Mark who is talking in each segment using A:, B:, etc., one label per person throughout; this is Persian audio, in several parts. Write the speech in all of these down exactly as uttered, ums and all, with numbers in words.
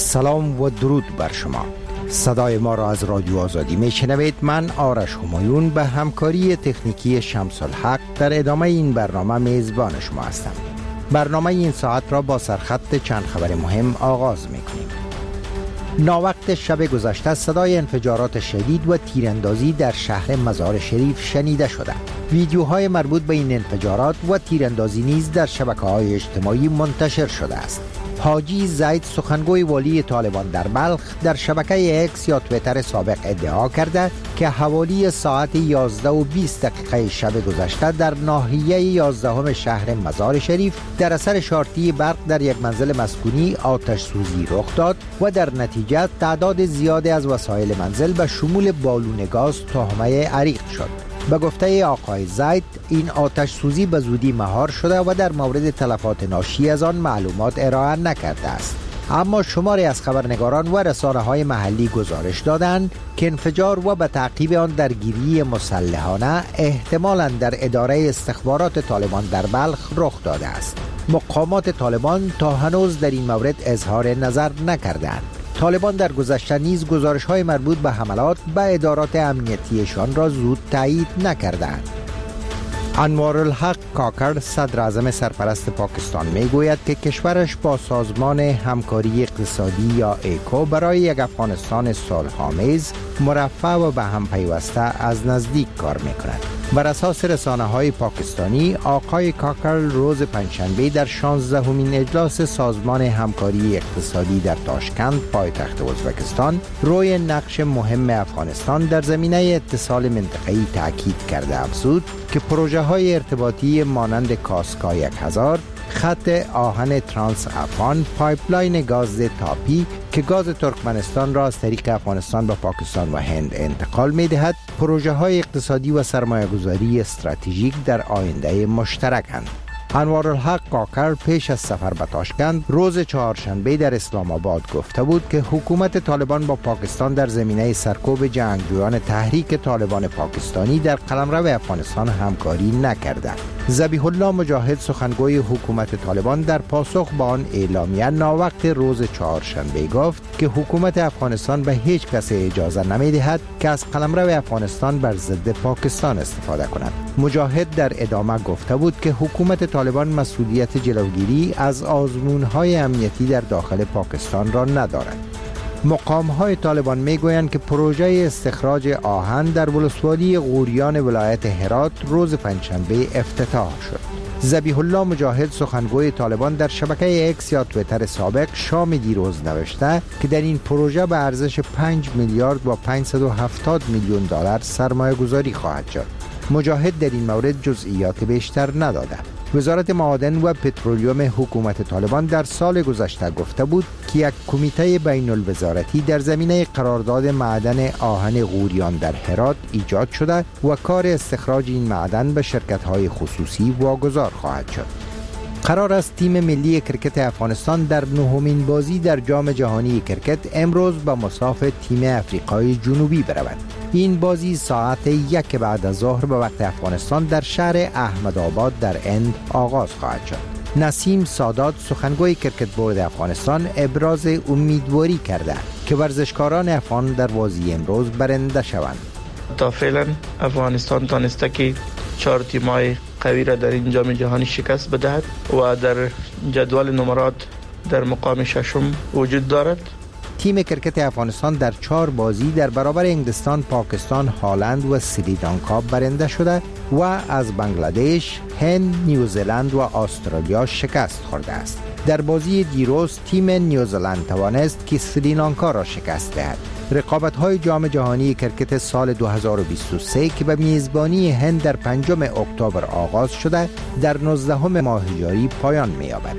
A: سلام و درود بر شما. صدای ما را از رادیو آزادی میشنوید. من آرش همایون به همکاری تکنیکی شمس الحق در ادامه این برنامه میزبان شما هستم. برنامه این ساعت را با سرخط چند خبر مهم آغاز میکنیم. ناوقت شب گذشته صدای انفجارات شدید و تیراندازی در شهر مزار شریف شنیده شده. ویدیوهای مربوط به این انفجارات و تیراندازی نیز در شبکه‌های اجتماعی منتشر شده است. حاجی زید سخنگوی والی طالبان در بلخ در شبکه اکس یا تویتر سابق ادعا کرده که حوالی ساعت یازده و بیست دقیقه شب گذشته در ناحیه یازدهم شهر مزار شریف در اثر شارتی برق در یک منزل مسکونی آتش سوزی رخ داد و در نتیجه تعداد زیادی از وسایل منزل به شمول بالون گاز تهمه عریق شد. به گفته آقای زید این آتش سوزی به زودی مهار شده و در مورد تلفات ناشی از آن معلومات ارائه نکرده است. اما شماری از خبرنگاران و رسانه‌های محلی گزارش دادند که انفجار و به تعقیب آن درگیری مسلحانه احتمالاً در اداره استخبارات طالبان در بلخ رخ داده است. مقامات طالبان تا هنوز در این مورد اظهار نظر نکردند. طالبان در گذشته نیز گزارش‌های مربوط به حملات به ادارات امنیتیشان را زود تایید نکردند. انوارالحق کاکر صدر اعظم سرپرست پاکستان میگوید که کشورش با سازمان همکاری اقتصادی یا ایکو برای یک افغانستان صلح‌آمیز، مرفه و به هم پیوسته از نزدیک کار میکند. بر اساس رسانه‌های پاکستانی، آقای کاکر روز پنجشنبه در شانزدهمین اجلاس سازمان همکاری اقتصادی در تاشکند پایتخت ازبکستان روی نقش مهم افغانستان در زمینه اتصال منطقه‌ای تاکید کرده افزود که پروژه‌های ارتباطی مانند کاسکا یک هزار، خط آهن ترانس افغان، پایپلاین گاز تاپی که گاز ترکمنستان را از طریق افغانستان به پاکستان و هند انتقال می دهد، پروژه های اقتصادی و سرمایه گذاری استراتژیک در آینده مشترکند. انوارالحق کاکر پیش از سفر به تاشکند روز چهارشنبه در اسلام آباد گفته بود که حکومت طالبان با پاکستان در زمینه سرکوب جنگجویان تحریک طالبان پاکستانی در قلمرو افغانستان همکاری نکرده. ذبیح الله مجاهد سخنگوی حکومت طالبان در پاسخ به آن اعلامیه ناوقت روز چهارشنبه گفت که حکومت افغانستان به هیچ کس اجازه نمی‌دهد که از قلمرو افغانستان بر ضد پاکستان استفاده کند. مجاهد در ادامه گفته بود که حکومت طالبان مسئولیت جلوگیری از آزمون‌های امنیتی در داخل پاکستان را ندارد. مقام‌های طالبان می‌گویند که پروژه استخراج آهن در ولسوالی غوریان ولایت هرات روز پنجشنبه افتتاح شد. ذبیح الله مجاهد سخنگوی طالبان در شبکه اکس یا تویتر سابق شام دیروز نوشته که در این پروژه به ارزش پنج میلیارد و پانصد و هفتاد میلیون دلار سرمایه گذاری خواهد شد. مجاهد در این مورد جزئیات بیشتر نداده. وزارت معادن و پترولیوم حکومت طالبان در سال گذشته گفته بود که یک کمیته بین الوزارتی در زمینه قرارداد معدن آهن غوریان در هرات ایجاد شده و کار استخراج این معدن به شرکت‌های خصوصی واگذار خواهد شد. قرار است تیم ملی کرکت افغانستان در نهمین بازی در جام جهانی کرکت امروز به مصاف تیم افریقای جنوبی برود. این بازی ساعت یک بعد از ظهر به وقت افغانستان در شهر احمدآباد در هند آغاز خواهد شد. نسیم سادات سخنگوی کرکت بورد افغانستان ابراز امیدواری کرده که ورزشکاران افغان در بازی امروز برنده شوند.
B: تا فعلا افغانستان تانسته که چهار تیم‌های قوی را در این جام جهانی شکست بدهد و در جدول نمرات در مقام ششم وجود دارد.
A: تیم کرکت افغانستان در چهار بازی در برابر انگلستان، پاکستان، هلند و سریلانکا برنده شده و از بنگلادش، هند، نیوزلند و استرالیا شکست خورده است. در بازی دیروز تیم نیوزلند توانست که سریلانکا را شکست دهد. رقابت‌های جام جهانی کرکت سال دو هزار و بیست و سه که به میزبانی هند در پنجم اکتبر آغاز شده در نوزدهم ماه جاری پایان می‌یابد.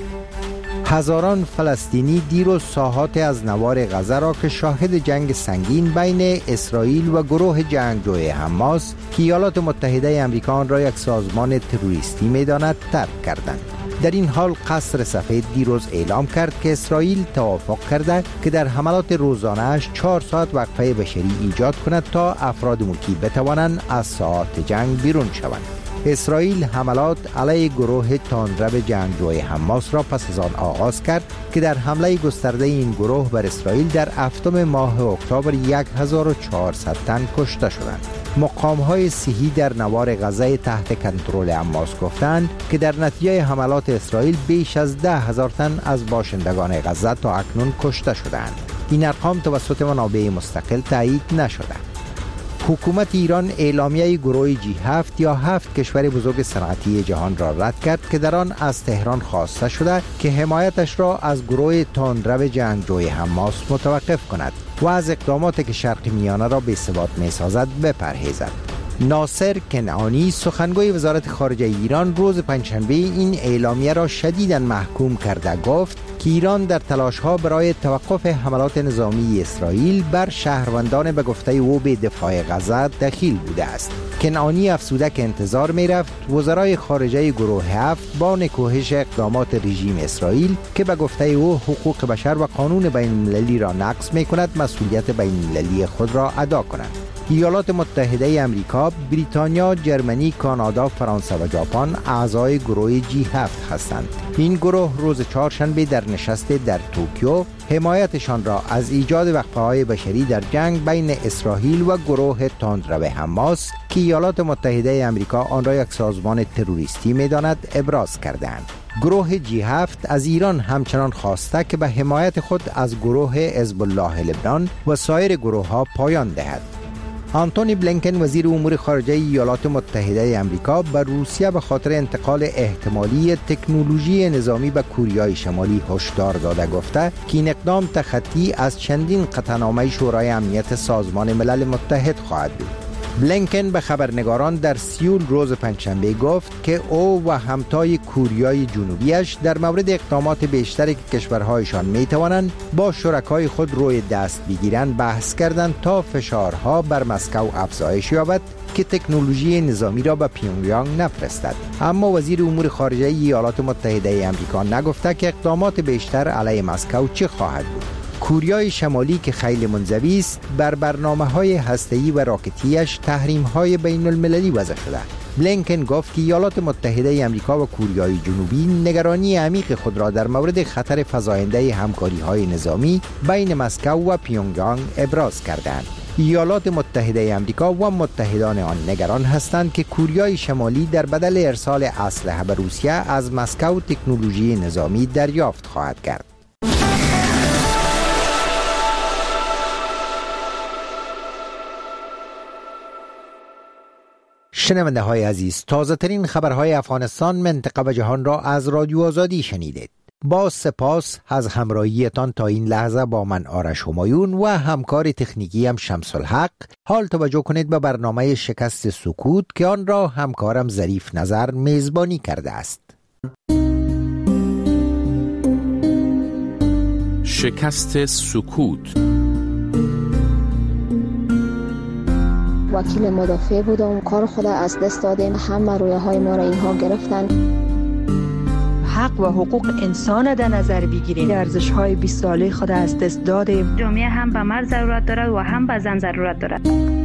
A: هزاران فلسطینی دیروز ساحات از نوار غزه را که شاهد جنگ سنگین بین اسرائیل و گروه جنگجوی حماس که ایالات متحده آمریکا آن را یک سازمان تروریستی می‌داند ترک کردند. در این حال قصر سفید دیروز اعلام کرد که اسرائیل توافق کرده که در حملات روزانه‌اش چهار ساعت وقفه بشری ایجاد کند تا افراد مکی بتوانند از ساحات جنگ بیرون شوند. اسرائیل حملات علیه گروه تندرو جنگجوی حماس را پس از آن آغاز کرد که در حمله گسترده این گروه بر اسرائیل در هفتم ماه اکتبر هزار و چهارصد تن کشته شدند. مقام‌های صحی در نوار غزه تحت کنترل حماس گفتند که در نتیجه حملات اسرائیل بیش از ده هزار تن از باشندگان غزه تا اکنون کشته شدند. این ارقام توسط منابع مستقل تایید نشده. حکومت ایران اعلامیه گروه جی هفت یا هفت کشور بزرگ صنعتی جهان را رد کرد که در آن از تهران خواسته شده که حمایتش را از گروه تندرو جنگجوی حماس متوقف کند و از اقداماتی که شرق میانه را بی ثبات می سازد بپرهیزد. ناصر کنعانی سخنگوی وزارت خارجه ایران روز پنجشنبه این اعلامیه را شدیداً محکوم کرده گفت که ایران در تلاش‌ها برای توقف حملات نظامی اسرائیل بر شهروندان به گفته او به دفاع غزه دخیل بوده است. کنعانی افزوده که انتظار می‌رفت وزرای خارجه گروه هفت با نکوهش اقدامات رژیم اسرائیل که به گفته او حقوق بشر و قانون بین‌المللی را نقض می‌کند مسئولیت بین‌المللی خود را ادا کنند. ایالات متحده امریکا، بریتانیا، جرمنی، کانادا، فرانسه و ژاپن اعضای گروه جی هفت هستند. این گروه روز چهارشنبه در نشست در توکیو حمایتشان را از ایجاد وقفه‌های بشری در جنگ بین اسرائیل و گروه تندرو حماس که ایالات متحده امریکا آن را یک سازمان تروریستی می‌داند ابراز کردند. گروه جی هفت از ایران همچنان خواسته که به حمایت خود از گروه حزب الله لبنان و سایر گروه‌ها پایان دهد. آنتونی بلینکن وزیر امور خارجه ایالات متحده آمریکا به روسیه به خاطر انتقال احتمالی تکنولوژی نظامی به کوریای شمالی هشدار داده گفته که این اقدام تخطی از چندین قطعنامه شورای امنیت سازمان ملل متحد خواهد بود. بلینکن به خبرنگاران در سیول روز پنجشنبه گفت که او و همتای کوریای جنوبیش در مورد اقدامات بیشتری که کشورهایشان می توانند با شرکای خود روی دست بگیرند بحث کردند تا فشارها بر مسکو افزایش یابد که تکنولوژی نظامی را به پیونگیانگ نفرستد. اما وزیر امور خارجه ایالات متحده آمریکا نگفته که اقدامات بیشتر علیه مسکو چه خواهد بود. کوریای شمالی که خیلی منزوی است بر برنامه‌های هسته‌ای و راکتیش تحریم‌های بین‌المللی وضع شده. بلینکن گفت که ایالات متحده آمریکا و کوریای جنوبی نگرانی عمیق خود را در مورد خطر فزاینده همکاری‌های نظامی بین مسکو و پیونگیانگ ابراز کردند. ایالات متحده آمریکا و متحدان آن نگران هستند که کوریای شمالی در بدل ارسال اسلحه به روسیه از مسکو تکنولوژی نظامی دریافت خواهد کرد. شنونده های عزیز، تازه ترین خبرهای افغانستان، منطقه و جهان را از رادیو آزادی شنیدید. با سپاس از همراهیتان تا این لحظه با من آرش همایون و همکار تکنیکی هم شمس الحق. حال توجه کنید به برنامه شکست سکوت که آن را همکارم ظریف نظر میزبانی کرده است.
C: شکست سکوت.
D: وکیل مدافع بودم، کار خود از دست دادیم، همه رویه های ما را اینها گرفتن.
E: حق و حقوق انسان در نظر بگیریم، ارزش های بیست ساله خود از دست دادیم.
F: جامعه هم به مرد ضرورت دارد و هم به زن ضرورت دارد.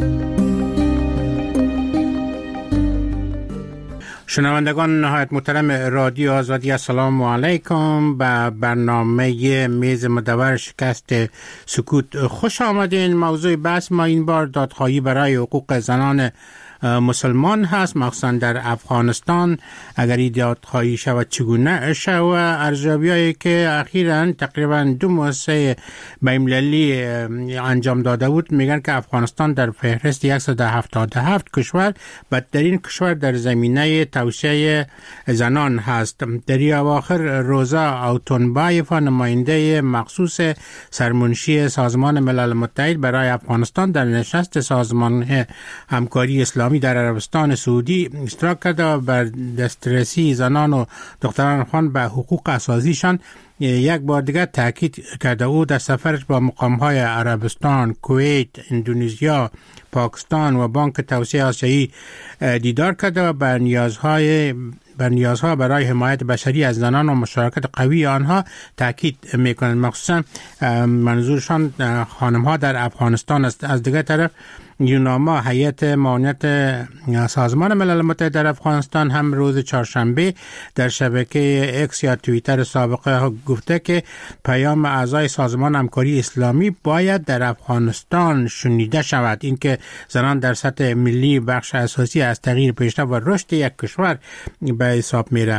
G: شنوندگان نهایت محترم رادیو آزادی، السلام علیکم. به برنامه میز مدور شکست سکوت خوش آمدین. موضوع بحث ما این بار دادخواهی برای حقوق زنان مسلمان هست، مخصوصا در افغانستان. اگر این دادخواهی شود چگونه شود؟ ارزیابی‌هایی که اخیراً تقریباً دو مؤسسه بین‌المللی انجام داده بود میگن که افغانستان در فهرست صد و هفتاد و هفت کشور بدترین کشور در زمینه توسعه زنان هست. در این اواخر روزا اوتونبایفا، نماینده مخصوص سرمنشی سازمان ملل متحد برای افغانستان، در نشست سازمان همکاری اسلامی در عربستان سعودی اشتراک کرده و بر دسترسی زنان و دختران افغان به حقوق اساسیشان یک بار دیگر تاکید کرده. او در سفرش با مقام‌های عربستان، کویت، اندونزیا، پاکستان و بانک توسعه آسیایی دیدار کرده و بر نیازهای بر نیازها برای حمایت بشری از زنان و مشارکت قوی آنها تاکید میکنند. مخصوصا منظورشان خانم‌ها در افغانستان است. از دیگر طرف یوناما هیئت معاونت سازمان ملل متحد در افغانستان هم روز چهارشنبه در شبکه اکس یا توییتر سابقه گفته که پیام اعضای سازمان همکاری اسلامی باید در افغانستان شنیده شود. اینکه زنان در سطح ملی بخش اساسی از تغییر پیشرفت و رشد یک کشور به حساب میره.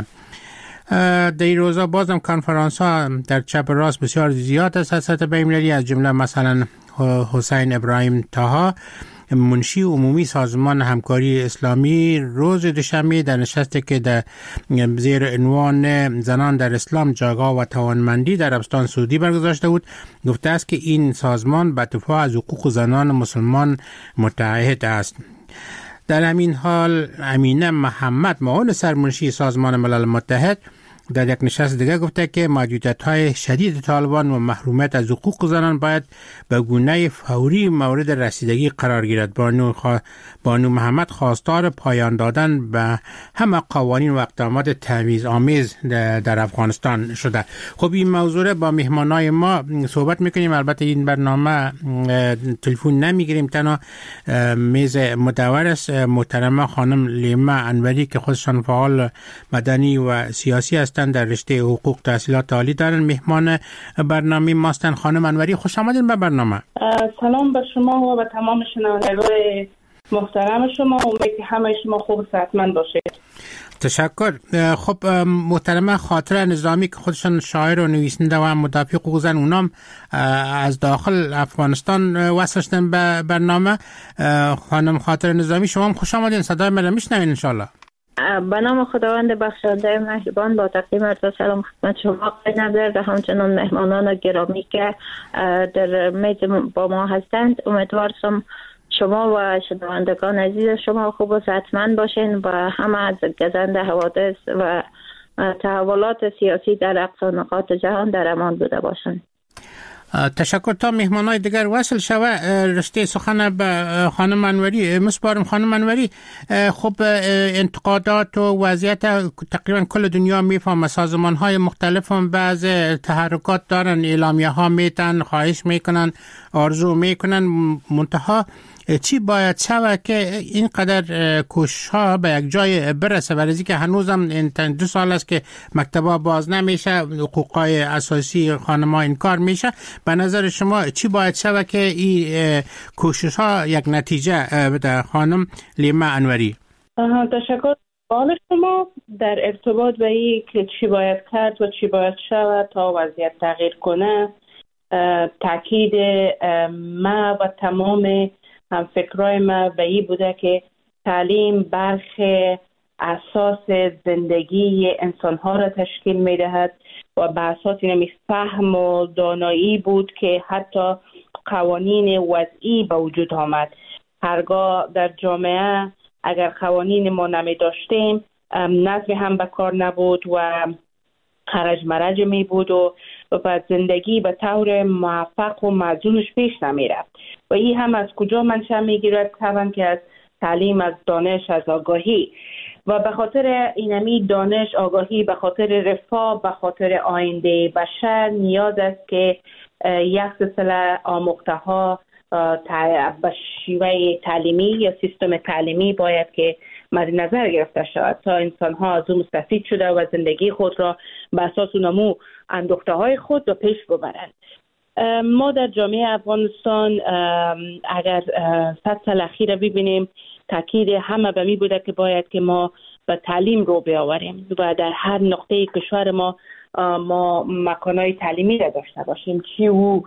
G: در این روزا بازم کنفرانس ها در چپ راست بسیار زیاد است از سطح بین‌المللی، از جمله مثلا حسین ابراهیم طاها منشی عمومی سازمان همکاری اسلامی روز دوشنبه در نشستی که در زیر عنوان زنان در اسلام جایگاه و توانمندی در عربستان سعودی برگزارشته بود گفته است که این سازمان به دفاع از حقوق زنان مسلمان متعهد است. در همین حال امینه محمد معاون سرمنشی سازمان ملل متحد در یک نشست دیگر گفته که محدودیت‌های شدید طالبان و محرومیت از حقوق زنان باید به گونه فوری مورد رسیدگی قرار گیرد. بانو, خوا... بانو محمد خواستار پایان دادن به همه قوانین و اقدامات تبعیض‌آمیز در افغانستان شده. خب این موضوع با مهمانای ما صحبت میکنیم. البته این برنامه تلفن نمیگیریم، تنها میز مدور است. محترمه خانم لیما انوری که خودشان فعال مدنی و سیاسی است در رشته حقوق تحصیلات عالی دارن، مهمان برنامه ماستن. خانم انوری خوش آمدین به برنامه.
H: سلام به شما و به تمام شنوندگان محترم شما. امیدوارم که همه شما خوب و صحتمند باشید.
G: تشکر. خب محترمه خاطره نظامی که خودشان شاعر و نویسنده و مدافع حقوق زن، اونام از داخل افغانستان وصل شدن به برنامه. خانم خاطره نظامی شما هم خوش آمدین، صدای من میشنوین ان شاء الله.
I: به نام خداوند بخشنده مهربان با تقدیم عرض سلام خدمت شما آقای نظر و همچنان مهمانان گرامی که در میز با ما هستند. امیدوارم شما و شنوندگان عزیز شما خوب و صحتمند باشین و همه از گزنده حوادث و تحولات سیاسی در اقصا نقاط جهان در امان بوده باشند.
G: تشکر. تا مهمانای دیگر وصل شوه رشته سخن به خانم انوری مسپارم. خانم انوری، خب انتقادات و وضعیت تقریبا کل دنیا میفهمه، سازمان های مختلف هم بعض تحرکات دارن، اعلامیه ها میتن، خواهش میکنن، آرزو میکنن، منتها چی باید شود که اینقدر کوشش ها به یک جای برسه؟ برای که هنوزم دو سال است که مکتبا باز نمیشه، حقوقای اساسی خانم‌ها انکار میشه. به نظر شما چی باید شود که این کوشش ها یک نتیجه بده؟ خانم لیما انوری.
H: تشکر. سوال شما در ارتباط به این که چی باید کرد و چی باید شود تا وضعیت تغییر کنه، تاکید ما و تمام هم فکرای ما به این بوده که تعلیم برخ اساس زندگی انسانها را تشکیل می دهد و به اساس این فهم و دانایی بود که حتی قوانین وضعی به وجود آمد. هرگاه در جامعه اگر قوانین ما نمی داشتیم، نظم هم به کار نبود و خرج مرج می بود و و زندگی به طور موفق و مزونش پیش نمی رفت. و این هم از کجا منشأ می گیرد؟ طبعا که از تعلیم، از دانش، از آگاهی. و به خاطر اینمی دانش، آگاهی، به خاطر رفاه، به خاطر آینده بشر نیاز است که یک سلسله آموخته ها به شیوه تعلیمی یا سیستم تعلیمی باید که مد نظر گرفته شود تا انسان ها از اون مستفید شده و زندگی خود را به اساس اونمو اندوخته های خود به پیش ببرند. ما در جامعه افغانستان اگر صد سال اخیر ببینیم، تاکید همه به می بوده که باید که ما به تعلیم رو بیاوریم و در هر نقطه کشور ما ما مکانهای تعلیمی را داشته باشیم، چی او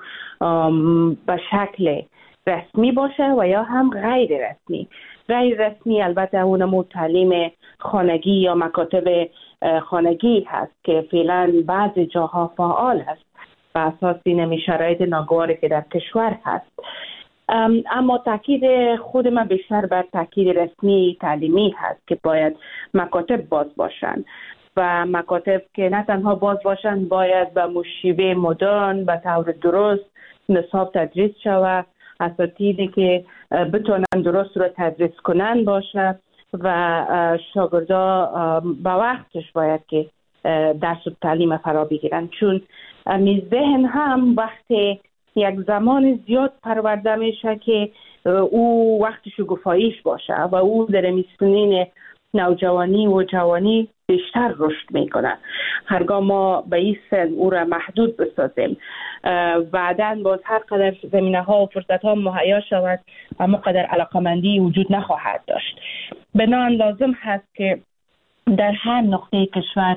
H: به شکل رسمی باشه و یا هم غیر رسمی. غیر رسمی البته اونمو تعلیم خانگی یا مکاتب خانگی هست که فعلا بعضی جاها فعال هست به اساس این شرایط ناگواری که در کشور هست. اما تاکید خود من بیشتر بر تاکید رسمی تعلیمی هست که باید مکاتب باز باشند و مکاتب که نه تنها باز باشند، باید به مشیبه مدرن به طور درست نصاب تدریس شود، اساتیدی که بتونن درست رو تدریس کنن باشه و شاگردا به وقتش باید که درس و تعلیم فرا بگیرن، چون می ذهن هم وقتی یک زمان زیاد پرورده میشه که او وقت شکوفاییش باشه و او در سنین نوجوانی و جوانی بیشتر رشد میکنه. هرگاه ما به این سن او را محدود بسازیم، بعداً باز هر قدر زمینه ها و فرصت ها مهیا شود اما قدر علاقمندی وجود نخواهد داشت. بنابراین لازم هست که در هر نقطه کشور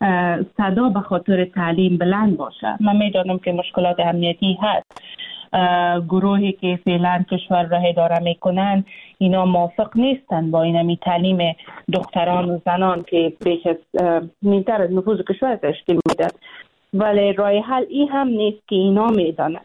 H: صدا به خاطر تعلیم بلند باشه. من میدانم که مشکلات امنیتی هست، گروهی که فعلا کشور را اداره میکنن اینا موافق نیستن با اینمی تعلیم دختران و زنان که بیش از نیمتر از نفوذ کشور تشکیل میده. ولی راه حل این هم نیست که اینا میدانند.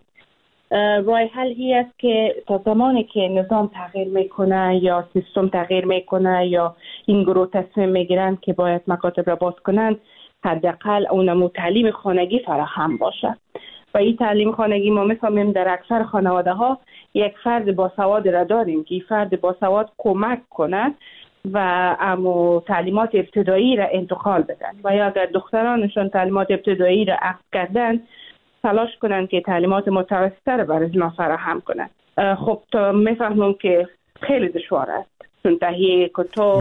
H: راه حل این است که تا زمانی که نظام تغییر میکنه یا سیستم تغییر میکنه یا این گروه تصمیم میگیرن که باید مکاتب را باز کنند، حداقل اونمو تعلیم خانگی فراهم باشه. و این تعلیم خانگی ما میفهمیم در اکثر خانواده ها یک فرد باسواد را داریم که این فرد باسواد کمک کنه و امو تعلیمات ابتدایی را انتقال بدن و یا اگر دخترانشون تعلیمات ابتدایی را اخذ کردن تلاش کنن که تعلیمات متوسطه را برای اونا فراهم کنن. خب تا میفهمم که خیلی دشوار است چون تهیه کتاب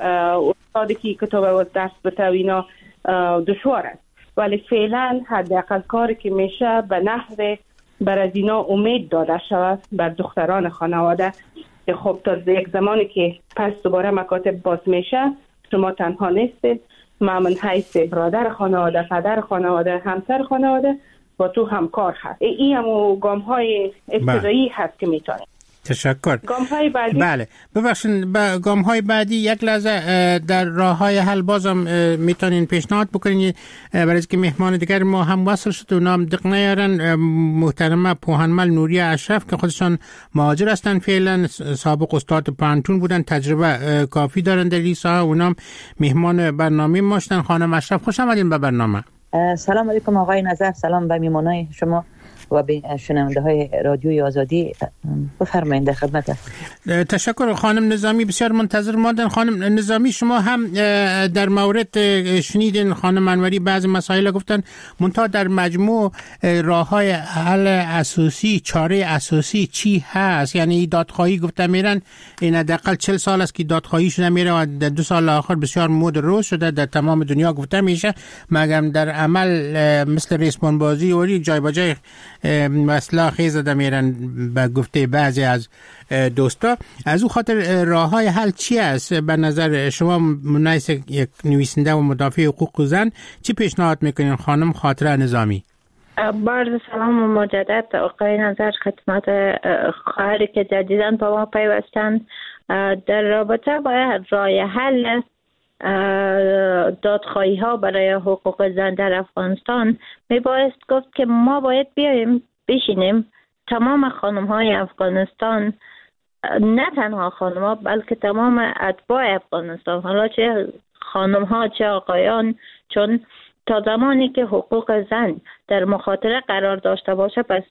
H: استادی که کتاب و درس بتوینا دشوار است، ولی فعلا حداقل کاری که میشه به نحو بر از اینا امید داده شود بر دختران خانواده که خب تا یک زمانی که پس دوباره مکاتب باز میشه شما تنها نیستید، ما من حیث برادر خانواده، پدر خانواده، همسر خانواده با تو همکار هست. این همو گام های ابتدایی هست که میتونه.
G: تشکر.
H: گام های بعدی
G: بله ببخشید با گام های بعدی یک لحظه در راه های حل بازم میتونین پیشنهاد بکنین برای اینکه مهمان دیگر ما هم وصل شد و نام دق نیارن. محترمه پوهنمل نوریه اشرف که خودشان مهاجر هستن، فعلا سابق استاد پانتون بودن، تجربه کافی دارن در این ساحه، اونام مهمان برنامه ما شدن. خانم اشرف خوش آمدین به برنامه.
J: سلام علیکم آقای نظر، سلام به میمونای شما و به شنونده های رادیوی آزادی. بفرمایید در خدمت هستم.
G: تشکر. خانم نظامی بسیار منتظر ماندن. خانم نظامی شما هم در مورد شنیدین خانم انوری بعض مسائل گفتن، منتها در مجموع راه های حل اساسی، چاره اساسی چی هست؟ یعنی دادخواهی گفته میرن این حداقل چهل سال است که دادخواهی شده میره و در دو سال آخر بسیار مود روز شده در تمام دنیا گفته میشه، مگر در عمل مثل ریسمان بازی و جای با جای مسئله خیز زده میرن به گفته بعضی از دوستا. از او خاطر راه های حل چی است به نظر شما؟ منایس یک نویسنده و مدافع حقوق زن چی پیشنهاد میکنین خانم خاطره نظامی؟
I: بارد سلام و مجدد آقای نظر خدمت خواهری که جدیداً با ما پیوستند. در رابطه با راه حل دادخواهی ها برای حقوق زن در افغانستان می بایست گفت که ما باید بیاییم بشینیم تمام خانم های افغانستان، نه تنها خانم ها بلکه تمام اتباع افغانستان، حالا چه خانم ها چه آقایان، چون تا زمانی که حقوق زن در مخاطره قرار داشته باشه پس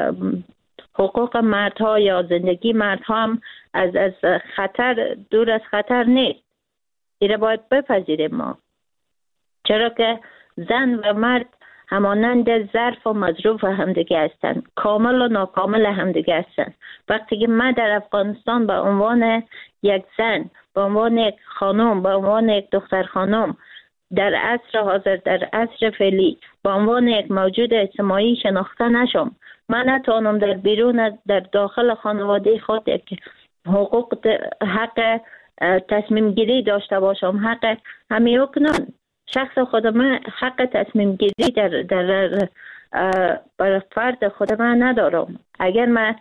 I: حقوق مردها یا زندگی مردها هم از از خطر دور از خطر نیست. ایره باید بپذیریم ما، چرا که زن و مرد همانند ظرف و مظروف همدیگه هستند، کامل و ناکامل همدیگه هستند. وقتی که من در افغانستان به عنوان یک زن، به عنوان یک خانم، به عنوان یک دختر خانم در عصر حاضر، در عصر فعلی به عنوان یک موجود اجتماعی شناخته نشم، من نتوانم در بیرون در داخل خانواده خود یک حقوق حق تصمیم گیری داشته باشم، حق همین کنن شخص خود من حق تصمیم گیری در در بر فرد خود من ندارم. اگر من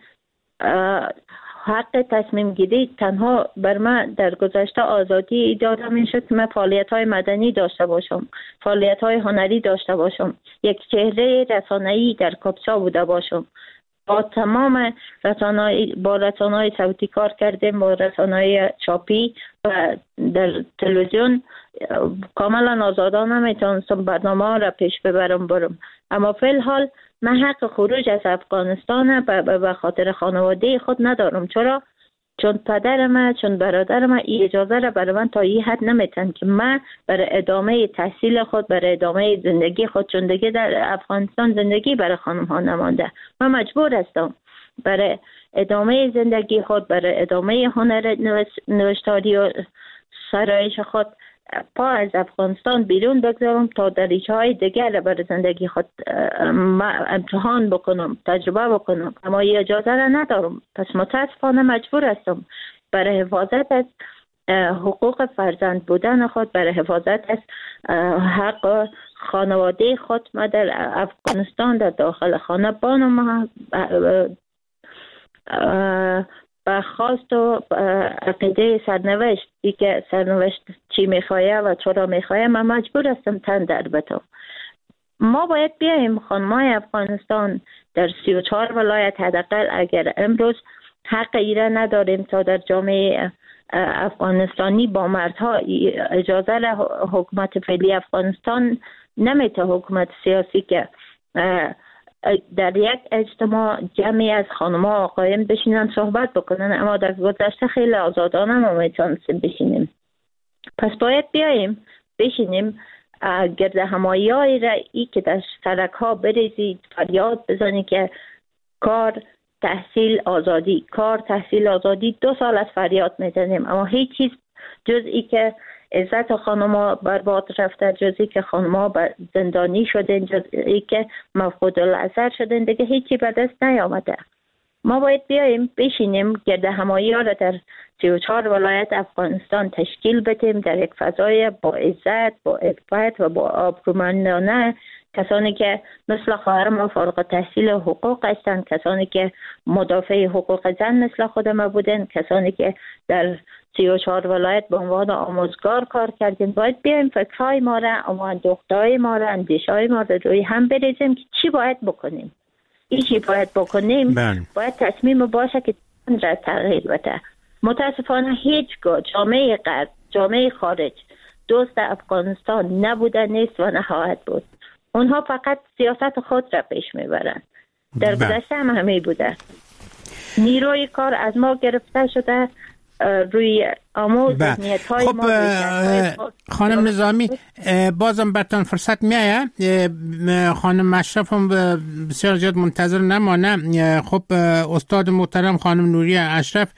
I: حق تصمیم گیری تنها بر من در گذشته آزادی داده می شد که من فعالیت های مدنی داشته باشم، فعالیت های هنری داشته باشم، یک چهره رسانه‌ای در کاپسا بوده باشم، با تمام رسانه‌های با رسانه‌های صوتی کار کردیم، با رسانه‌های چاپی و در تلویزیون کاملا آزادانه میتونستم برنامه ها را پیش ببرم برم. اما فی الحال من حق خروج از افغانستان به خاطر خانواده خود ندارم. چرا؟ چون پدر من، چون برادر من این اجازه را برای من تا این حد نمیتن که من برای ادامه تحصیل خود، برای ادامه زندگی خود، چون دیگه در افغانستان زندگی برای خانم ها نمانده، من مجبور هستم برای ادامه زندگی خود، برای ادامه هنر نوشتاری و سرایش خود پا از افغانستان بیرون بگذارم تا در های دیگر برای زندگی خود امتحان بکنم، تجربه بکنم، اما این اجازه را ندارم. پس متاسفانه مجبور هستم برای حفاظت از حقوق فرزند بودن خود، برای حفاظت از حق خانواده خود، ما در افغانستان در داخل خانه بانم و خواست و عقیده سرنوشت ای که سرنوشت چی میخواه و چرا میخواه، من مجبور هستم تن در بتم. ما باید بیاییم خانمای افغانستان در سی و چهار ولایت، حداقل اگر امروز حق ایره نداریم تا در جامعه افغانستانی با مردها اجازه حکومت فعلی افغانستان نمیته، حکومت سیاسی که در یک اجتماع جمعی از خانم‌ها و آقایان بشینن صحبت بکنن، اما در گذشته خیلی آزادانه ما میتونستیم بشینیم. پس باید بیاییم بشینیم گرد همایی های را ای که در سرک ها بریزید، فریاد بزنید که کار تحصیل آزادی، کار تحصیل آزادی. دو سال از فریاد میزنیم اما هیچ چیز جز ای که عزت خانم‌ها برباد رفته، جز ای که خانم‌ها زندانی شدن، جز ای که مفقود الاثر شدن، دیگه هیچی به دست نیامده. ما باید بیاییم بشینیم گرد همایی ها را در سی و چهار ولایت افغانستان تشکیل بدیم در یک فضای با عزت، با عفت و با آبرومندانه. کسانی که مثل خواهر ما فارغ التحصیل حقوق هستند، کسانی که مدافع حقوق زن مثل خود ما بودن، کسانی که در سی و چهار ولایت به عنوان آموزگار کار کردیم، باید بیایم فکرهای ما را، اندوختهای ما را، اندیشهای ما را روی هم بریزیم که چی باید بکنیم. ایشی باید بکنیم بن. باید تصمیم باشه که را تغییر بده. متاسفانه هیچگاه جامعه غرب، جامعه خارج دوست افغانستان نبوده، نیست و نخواهد بود. اونها فقط سیاست خود را پیش میبرند. در گذشته هم همه بوده. نیروی کار از ما گرفته شده، روی آموز نیت‌های
G: خب
I: ما.
G: خانم نظامی بازم براتون فرصت میایه، خانم اشرف هم بسیار زیاد منتظر نمانه. خب استاد محترم خانم نوریه اشرف،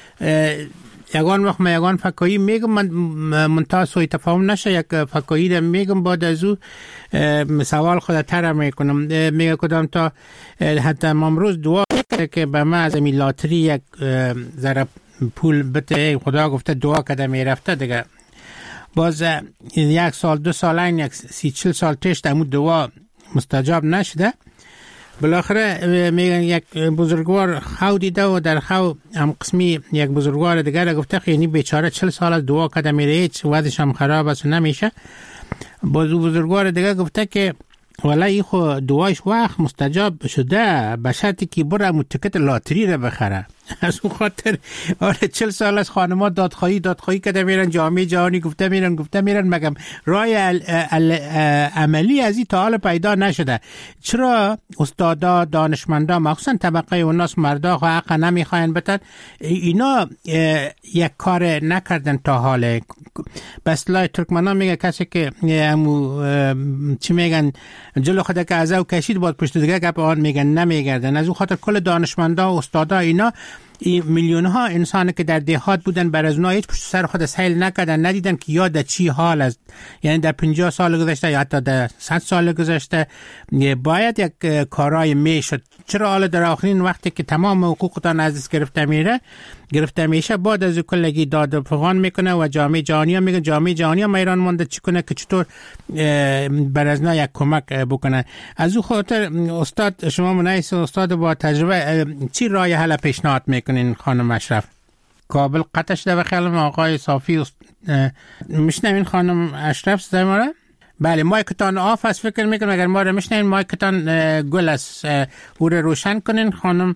G: یگان وقت من یگان فکایی میگم، من منتها سوی تفاهم نشه، یک فکایی را میگم، بعد از او سوال خود تر میکنم. میگه کدام تا حتی امروز دعا که به من از امی لاتری یک ذره پول بده، خدا گفته دعا کده میرفته دیگه. باز یک سال دو سال این یک سی چل سال پیش دمو دعا مستجاب نشده. بالاخره میگن یک بزرگوار خو دیده و در خو هم قسمی یک بزرگوار دیگر گفته خیلی بیچاره چل سال از دعا کده میره، هیچ وضعش هم خراب است و نمیشه. باز بزرگوار دیگر گفته که والا ای خو دعایش وقت مستجاب شده، به شرطی که بره متکت لاتری رو بخره. از اون خاطر آره چل سال از خانم‌ها دادخواهی دادخواهی کده میرن، جامعه جهانی گفته میرن گفته میرن، مگم رای عملی از این تا حال پیدا نشده. چرا استادا، دانشمندا، مخصوصا طبقه اوناس مردا خو حق نمیخواین بتن؟ اینا یک کار نکردن تا حال. بس لای ترکمنان میگه کسی که همو چی میگن جلو خود که ازو کشید باید پشت دیگه گپ آن میگن نمیگردن. از اون خاطر کل دانشمندا و استادا اینا میلیون ها انسان که در دهات بودن بر از اونها هیچ پشت سر خود سیل نکردن، ندیدن که یا در چی حال است. یعنی در پنجاه سال گذشته یا حتی در صد سال گذشته باید یک کارای میشد. چرا حالا در آخرین وقتی که تمام حقوقتان از دست گرفته میره گرفته میشه، بعد از کلگی داد و فغان میکنه و جامعه جهانی ها میگه جامعه جهانی ها ایران مونده چی کنه که چطور بر از یک کمک بکنه. از اون خاطر استاد شما منایس استاد با تجربه چی راه حل پیشنهاد میکنین خانم اشرف؟ کابل قطعش در خیال آقای صافی میشنوین خانم اشرف صدای ما را؟ بله مایکتان آف است فکر میکنم، اگر ما را میشنوین مایکتان گل است، او را روشن کنین خانم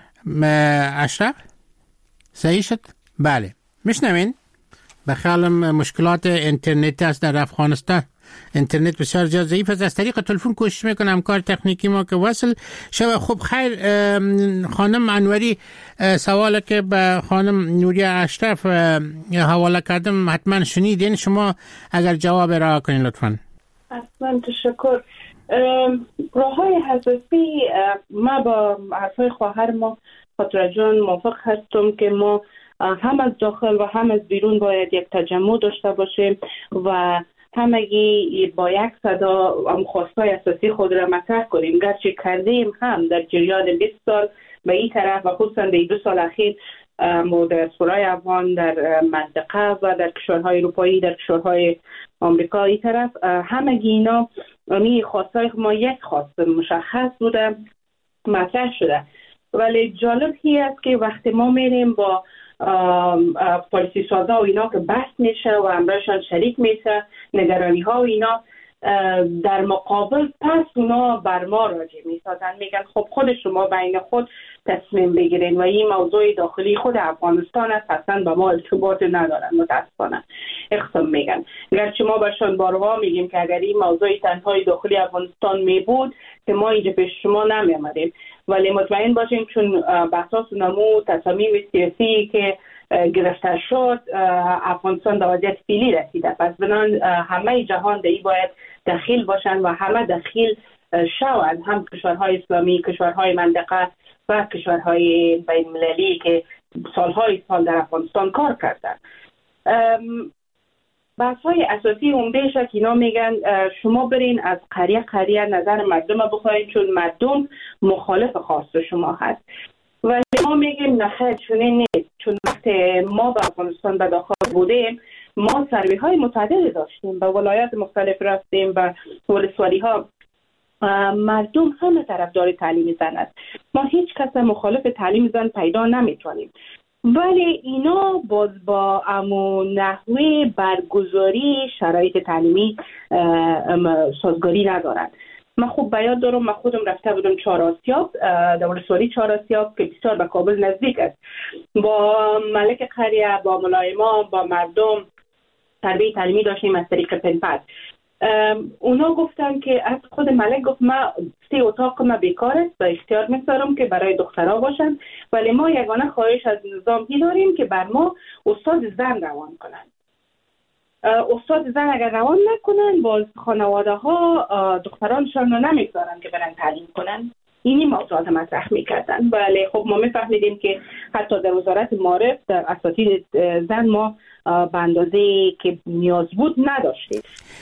G: اشرف. صحیح شد؟ بله میشنوین؟ به خیالم مشکلات اینترنت است در افغانستان، اینترنت بسیار زیاد ضعیف است. از طریق تلفن کوشش میکنم کار تکنیکی ما که وصل شود. خب خیر خانم انوری، سوالی که به خانم نوریه اشرف حواله کردم حتما شنیدین، شما اگر جواب را کنین لطفا.
H: اصلا تشکر. راه های حساسی، ما با حرفای خواهر ما خاطر جان موافق هستم که ما هم از داخل و هم از بیرون باید یک تجمع داشته باشیم و همگی با یک صدا خواستای اساسی خود را مطرح کنیم. گرچه کردیم هم در جریان بیست سال به این طرف و خصوصا در دو سال اخیر دیاسپورای افغان در منطقه و در کشورهای اروپایی، در کشورهای آمریکا این طرف، همگی اینا می خواستای ما یک خواست مشخص بوده مطرح شده. ولی جالب هی است که وقتی ما میریم با پالیسی سازا و اینا که بحث میشه و امرشان شریک میشه، نگرانی ها و اینا، در مقابل پس اونا بر ما راجع میسازن، میگن خب خود شما بین خود تصمیم بگیرین و این موضوع داخلی خود افغانستان است، اصلا با ما ارتباط ندارن. متاسفانه اقسام میگن، گرچه ما برشان بارها میگیم که اگر این موضوع تنهای داخلی افغانستان میبود که ما اینجا پیش شما نمی آمدیم، ولی مطمئن باشیم چون بحثاس نمو تصامیم سیاسی که گرفته شد افغانستان در وضعیت فعلی رسیده، پس بنان همه جهان در این باید دخیل باشن و همه دخیل شوند، هم کشورهای اسلامی، کشورهای منطقه و کشورهای بین المللی که سالهای سال در افغانستان کار کردن. بحث‌های اساسی عمده‌اش که اینا میگن شما برین از قریه قریه نظر مردم بخواین چون مردم مخالف خواست شما هست. ولی ما میگیم نخیر چنین نیست، چون وقتی ما به افغانستان به داخل بودیم ما سروی های متعدد داشتیم، به ولایات مختلف رفتیم، به ولسوالی ها، مردم همه طرفدار تعلیم زن است، ما هیچ کس مخالف تعلیم زن پیدا نمیتونیم، ولی اینا باز با امو نحوه برگزاری شرایط تعلیمی سازگاری ندارن. من خوب بیاد دارم، من خودم رفته بودم چهار آسیاب، در ولسوالی چهار آسیاب که بسیار به کابل نزدیک است، با ملک قریه، با ملایما، با مردم تربیت تعلیمی داشتیم از طریق پنپد. اونا گفتن که از خود ملک گفت من سه اتاق ما بیکار است و اختیار می‌ذارم که برای دخترها باشن، ولی ما یگانه خواهش از نظام این داریم که بر ما استاد زن روان کنن. استاد زن اگر روان نکنن باز خانواده ها دخترانشان رو نمیذارن که برن تعلیم کنن. اینی موضوعات مطرح میکردن. ولی خب ما میفهمیدیم که حتی در وزارت معارف در اساتید زن ما به اندازه که نیاز بود نداشتیم.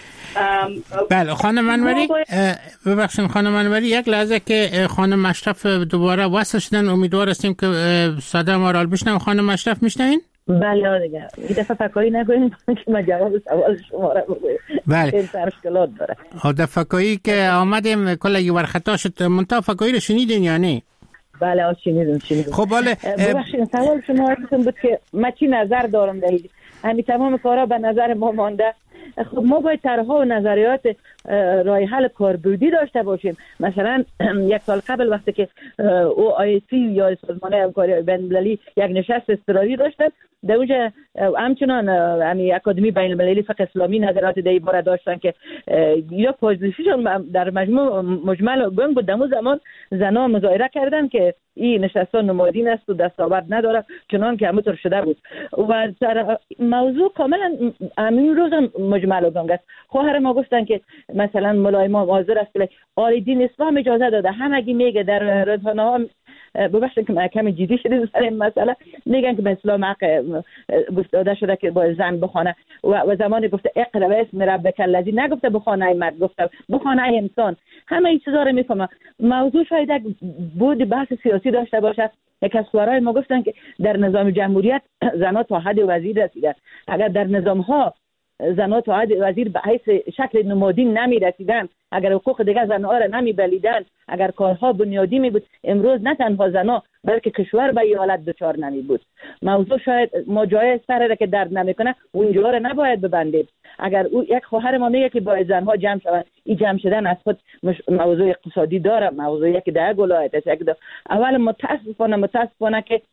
G: بله خانم انوری، ببخشید خانم انوری، یک لحظه که خانم مشرف دوباره وصل شدن، امیدوار هستیم که صدا ما را بشنویم. خانم مشرف میشنوین؟
J: بله دیگه این دفعه فکایی نکنیم که من جواب سوال شما را بگویم.
G: بله
J: این مشکلات داره.
G: در فکایی که آمدیم کلا یه ورخطا شد، منطقه فکایی رو شنیدین یا نه؟
J: بله آه شنیدم شنیدم.
G: خب بله
J: ببخشید سوال شما بود که من چی نظر دارم در این همین تمام کارا به نظر ما مانده. خب ما باید طرح‌ها و نظریات راه حل کاربردی داشته باشیم. مثلا یک سال قبل وقتی که او آی سی یا سازمان همکاری بین‌المللی یک نشست اضطراری داشتن، در اونجا همچنان همین اکادمی بین‌المللی فقه اسلامی نظرات در این باره داشتن که یا پوزیشن در مجموع مجمل گنگ بود. در زمان زنا مظاهره کردن که این نشستان نمادین است و دستاورد نداره، چنان که همونطور شده بود و در موضوع کاملا همین روز مجمل گنگ است. خواهر ما گفتن که مثلا مولای ما حاضر است که عالی دین اسلام اجازه داده، همگی میگه در رسانه ها ببخشید که کمی جدی شده سر این مسئله، میگن که به اسلام حق گفته شده که با زن بخونه و زمانی گفته اقرا اسم ربک الذی، نگفته بخونه مرد، گفته بخونه انسان. همه این چیزا رو میفهمم. موضوع شاید بود بحث سیاسی داشته باشه. یک از خبرای ما گفتن که در نظام جمهوریت زنها تا حد وزیر رسیدن، اگر در نظام ها زنها تا حد وزیر به حیث شکل نمادین نمی رسیدن، اگر حقوق دیگر زنها را نمی بلیدن، اگر کارها بنیادی می بود، امروز نه تنها زنها بلکه کشور به این حالت دچار نمی بود. موضوع شاید ما جای سر که درد نمیکنه و اینجا را نباید ببندیم. اگر او یک خواهر ما میگه که باید زنها جمع شوند، این جمع شدن از خود موضوع اقتصادی داره، موضوعی که در ولایت است. اول متاسفانه متاسفانه که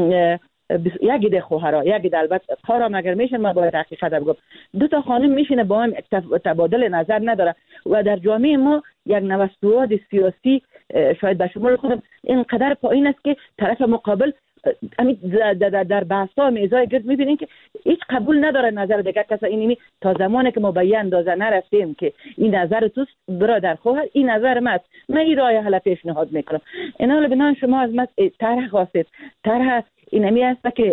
J: یکی ده خواهرها یکی ده البته کارم اگر میشن ما باید حقیقت بگم دو تا خانم میشینه با هم تبادل نظر نداره و در جامعه ما یک نوسواد سیاسی شاید به شمول خودم اینقدر پایین است که طرف مقابل همین در در بحث‌ها میزای گرد میبینین که هیچ قبول نداره نظر دیگر کسا. اینمی تا زمانی که ما به این اندازه نرفتیم که این نظر توست برادر خواهر، این نظر من است، من این راه حل پیشنهاد میکنم. این حالا بنان شما از من طرح خواستید، طرح اینمی است که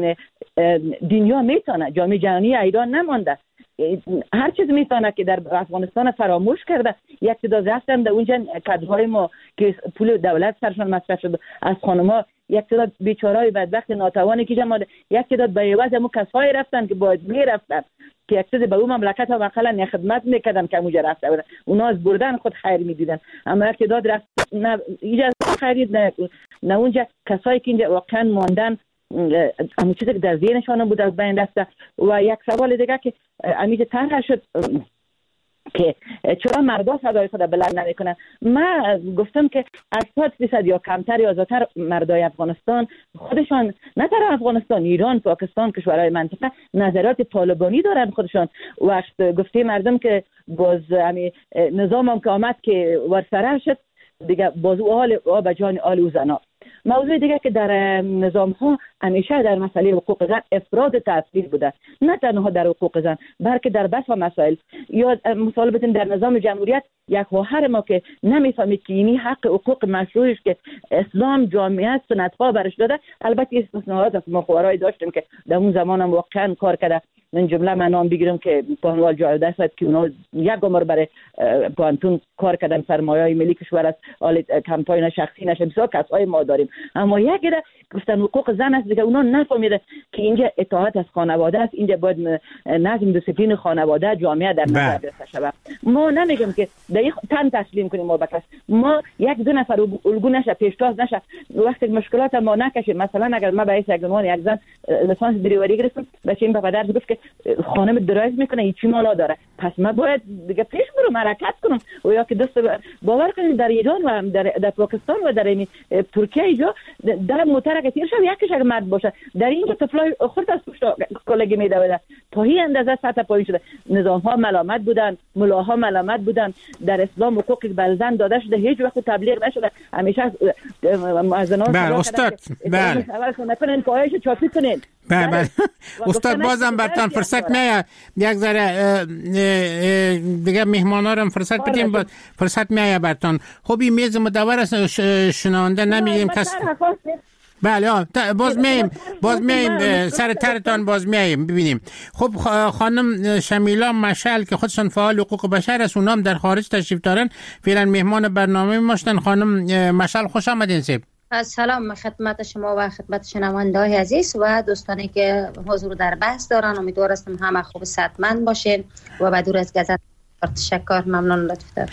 J: دنیا میتونه، جامعه جهانی ایران نمانده، هر چیز میتونه که در افغانستان فراموش کرده. یک تعداد رفتن در اونجا کادرهای ما که پول دولت سرشان مصرف شد از خانم‌ها، یک تعداد بیچاره‌های بدبخت ناتوانی که جمع، یک تعداد به عوض همون کسایی رفتن که باید میرفتن که یک چیز به اون مملکت ها مثلا خدمت میکردن که اونجا رفته بودن، اونا از بردن خود خیر میدیدن، اما یک تعداد رفت نه اینجا خیرید نه, نه اونجا کسایی که اینجا واقعا ماندن همون چیزی که در ذهنشان بود از بین رفته. و یک سوال دیگه که امیج طرح شد که چرا مردا صدای خود بلند نمیکنن، من گفتم که هشتاد درصد یا کمتر یا زیادتر مردای افغانستان خودشان، نه تنها افغانستان، ایران، پاکستان، کشورهای منطقه نظرات طالبانی دارن خودشان. وقت گفته مردم که باز همین نظام هم که آمد که ورسره شد دیگه، باز او حال آب جان آل و زنا. موضوع دیگه که در نظام ها همیشه در مسئله حقوق زن افراد تاثیر بوده، نه تنها در حقوق زن بلکه در بس و مسائل. یا مثال بزنیم در نظام جمهوریت یک خواهر ما که نمیفهمید که اینی حق حقوق مشروعش که اسلام جامعه سنت ها برش داده، البته استثناءات از ما خواهرای داشتیم که در اون زمان هم واقعا کار کرده. من جمله من نام بگیرم که پانوال جاوده است که اونا یک عمر برای پانتون کار کردن، سرمایه ملی کشور است، حال کمپاین شخصی نشه، بسیار کسای ما داریم. اما یک دیگه گفتن حقوق زن است دیگه، اونا نفهمیدن که اینجا اطاعت از خانواده است، اینجا باید نظم دسپلین خانواده جامعه در نظر گرفته شود. ما نمیگم که در تن تسلیم کنیم ما بکس، ما یک دو نفر الگو نشه، پیشتاز نشه، وقتی مشکلات ما نکشیم. مثلا اگر ما به یک عنوان یک زن لیسانس دریوری گرفتم، بچه‌م به پدر گفت که خانم درایو میکنه هیچی مالا داره، پس ما باید دیگه پیش برم حرکت کنم. و یا که دست باور کنید در ایران و در, در پاکستان و در ترکیه اینجا در موتر که تیر شد یکیش اگه مرد باشه، در اینجا طفلای خورد از پشت کلگی میدویدن، تا این اندازه سطح پایین شده. نظام ها ملامت بودن، ملاها ملامت بودن، در اسلام حقوقی بر زن داده شده هیچ وقت تبلیغ نشده. همیشه مؤذنان
G: بله استاد بله
J: نکنن پایش چاپی کنین.
G: بله بله استاد بازم برتان فرصت میاد یک ذره دیگه مهمانا رو فرصت بدیم، فرصت میاد برتان. خب این میز مدور است شنونده نمیگیم کس. بله باز میم باز میم سر ترتان باز میم ببینیم. خب خانم شمیلا مشعل که خودشان فعال حقوق بشر است، اونام در خارج تشریف دارن، فعلا مهمان برنامه ماشتن. خانم مشعل خوش آمدین. سیب
K: سلام خدمت شما و خدمت شنونده‌های عزیز و دوستانی که حضور در بحث دارن. امیدوار هستم همه خوب صحتمند باشین و به دور از گزت تشکر. ممنون لطف دارم.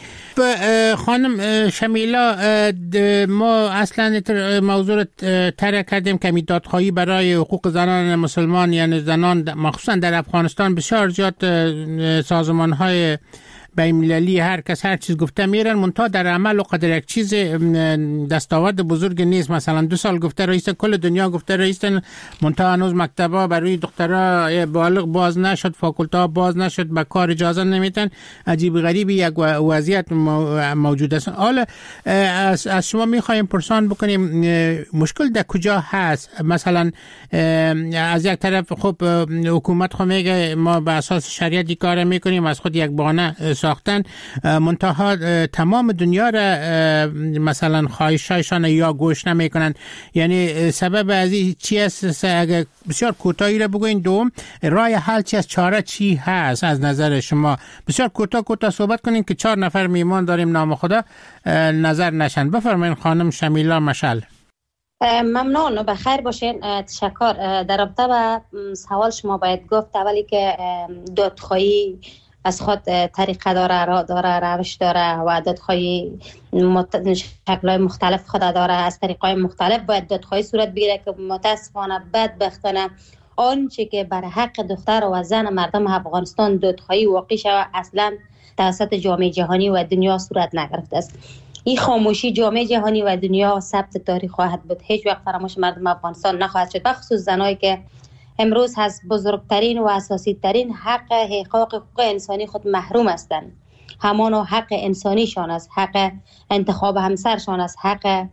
G: خانم شمیلا ما اصلا موضوع رو طرح کردیم که دادخواهی برای حقوق زنان مسلمان یعنی زنان مخصوصا در افغانستان بسیار زیاد سازمان‌های بین المللی هر کس هر چیز گفته میرن، منتها در عمل و قدر یک چیز دستاورد بزرگ نیست. مثلا دو سال گفته رئیس کل دنیا گفته رئیس، منتها هنوز مکتبا برای دخترها بالغ باز نشد، فاکولت‌ها باز نشد، به کار اجازه نمیتن. عجیب غریبی یک وضعیت موجود است. حالا از شما میخوایم پرسان بکنیم مشکل در کجا هست؟ مثلا از یک طرف خب حکومت خو میگه ما به اساس شریعتی کار میکنیم، از خود یک بهانه ساختن، منتها تمام دنیا را مثلا خواهشایشان یا گوش نمیکنن. یعنی سبب از این چی است؟ اگر بسیار کوتاهی را بگوین. دوم راه حل چی است؟ چاره چی هست از نظر شما؟ بسیار کوتاه کوتاه صحبت کنین که چهار نفر میمان داریم نام خدا نظر نشن. بفرمایید خانم شمیلا مشعل.
K: ممنون، بخیر باشین. تشکر. در رابطه با سوال شما باید گفت اولی که دادخواهی از خود طریقه داره، را داره، روش داره و دادخواهی مت... شکل‌های مختلف خود داره. از طریق‌های مختلف باید دادخواهی صورت بگیره که متاسفانه بدبختانه آنچه که بر حق دختر و زن مردم افغانستان دادخواهی واقع شود اصلا توسط جامعه جهانی و دنیا صورت نگرفته است. این خاموشی جامعه جهانی و دنیا ثبت تاریخ خواهد بود، هیچ وقت فراموش مردم افغانستان نخواهد شد، بخصوص زنایی که امروز از بزرگترین و اساسی ترین حق حقوق حقوق انسانی خود محروم هستند. همان حق انسانیشان است، حق انتخاب همسرشان است، حق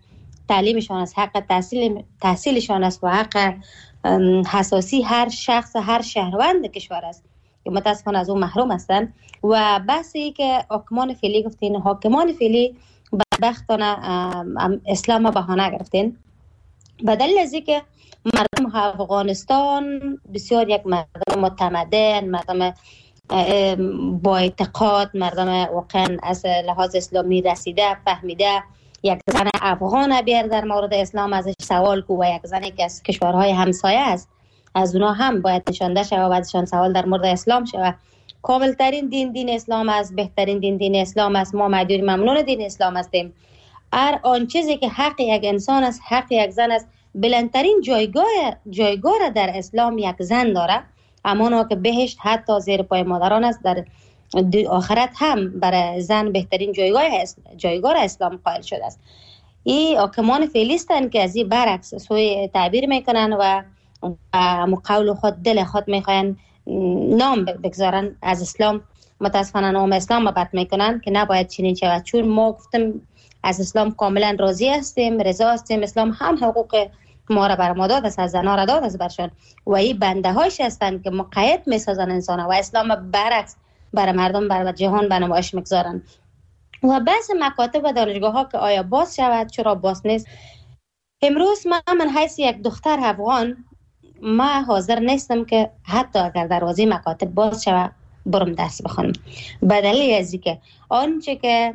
K: تعلیمشان است، حق تحصیل تحصیلشان است و حق حساسی هر شخص هر شهروند کشور است که متاسفانه از اون محروم هستند. و بحثی که حکمان فعلی گفتین، حاکمان فعلی بدبختانه اسلام بهانه گرفتین به دلیل از اینکه مردم افغانستان بسیار یک مردم متمدن، مردم با اعتقاد، مردم واقعا از لحاظ اسلامی رسیده فهمیده، یک زن افغان بیار در مورد اسلام ازش سوال کو و یک زنی که از کشورهای همسایه است از اونا هم باید نشانده شود و ازشان سوال در مورد اسلام شود. کامل ترین دین دین اسلام است، بهترین دین دین اسلام است، ما مدیون ممنون دین اسلام هستیم. هر آن چیزی که حق یک انسان است، حق یک زن است، بلندترین جایگاه جایگاه را در اسلام یک زن داره، همانا که بهشت حتی زیر پای مادران است، در آخرت هم برای زن بهترین جایگاه جایگاه را اسلام قائل شده است. این حاکمان فعلی هستند که از این برعکس سوی تعبیر میکنن و قول خود دل خود میخواین نام بگذارن از اسلام. متاسفانه نام اسلام را بد میکنن که نباید چنین شود، چون ما گفتم از اسلام کاملا راضی هستیم، رضا هستیم. اسلام هم حقوق ما را بر ما داد است، از زنها را داد است برشان و این بنده هایش هستند که مقید میسازن انسان و اسلام برعکس برای مردم بر جهان به نمایش میگذارن. و بحث مکاتب و دانشگاه ها که آیا باز شود چرا باز نیست، امروز من من حیث یک دختر افغان ما حاضر نیستم که حتی اگر دروازه مکاتب باز شود برم درس بخونم، به دلیل از اینکه آنچه که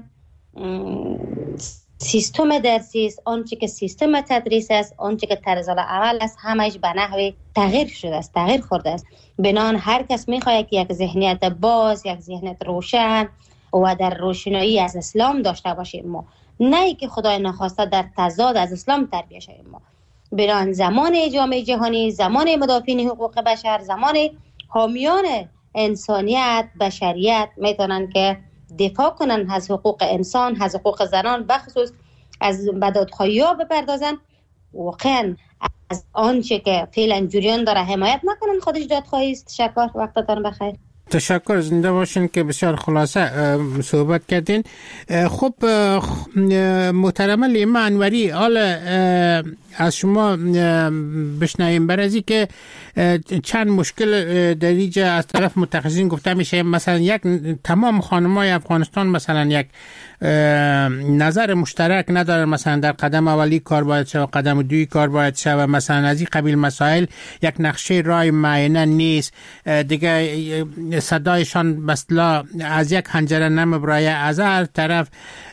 K: سیستم درسی است، آنچه که سیستم تدریس است، آنچه که طرز عمل است، همش به نحو تغییر شده است، تغییر خورده است. بنان هر کس میخواهد که یک ذهنیت باز، یک ذهنیت روشن و در روشنایی از اسلام داشته باشیم ما، نه که خدای نخواسته در تضاد از اسلام تربیت شویم ما. بنان زمان جامعه جهانی، زمان مدافعین حقوق بشر، زمان حامیان انسانیت، بشریت میتونن که دفاع کنن از حقوق انسان، از حقوق زنان، بخصوص از بدادخواهی ها بپردازن. واقعا از آنچه که فعلا جریان داره حمایت نکنن، خودش دادخواهی است. تشکر، وقتتان بخیر.
G: تشکر، زنده باشین که بسیار خلاصه صحبت کردین. خب محترم لیما انوری، حالا از شما بشنویم بر ازی که چند مشکل در اینجا از طرف متخصصین گفته میشه. مثلا یک تمام خانمای افغانستان مثلا یک نظر مشترک ندارن، مثلا در قدم اولی کار باید شود، قدم دوی کار باید شود، مثلا از این قبیل مسائل یک نقشه رای معینه نیست دیگه. صدایشان مثلا از یک حنجره نمیبرایه، از هر طرف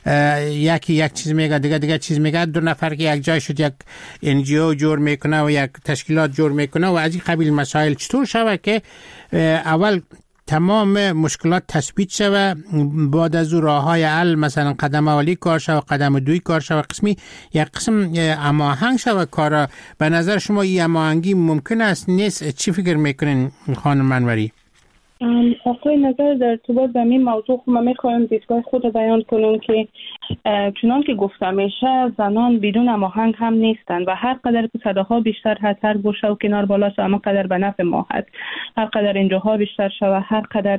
G: یکی یک چیز میگه، دیگه دیگه چیز میگه. دو نفر که یک جای شد یک ان جی او جور میکنه و یک تشکیلات جور میکنه و از این قبیل مسائل. چطور شود که اول تمام مشکلات تثبیت شود، بعد از او راههای حل، مثلا قدم اولی کار شود، قدم دوی کار شود، قسمی یک قسم هماهنگ شود کارا؟ به نظر شما این هماهنگی ممکن است نیست؟ چی فکر میکنین خانم انوری؟
H: آقای نظر در ارتباط با این موضوع من میخوایم دیدگاه خود رو بیان کنم که چنان که گفته میشه زنان بدون هماهنگ هم نیستند و هر قدر که صداها بیشتر هست، هر گوشه و کنار بالا شد، اما قدر به نفع ما هست. هر قدر اینجاها بیشتر شود، هر قدر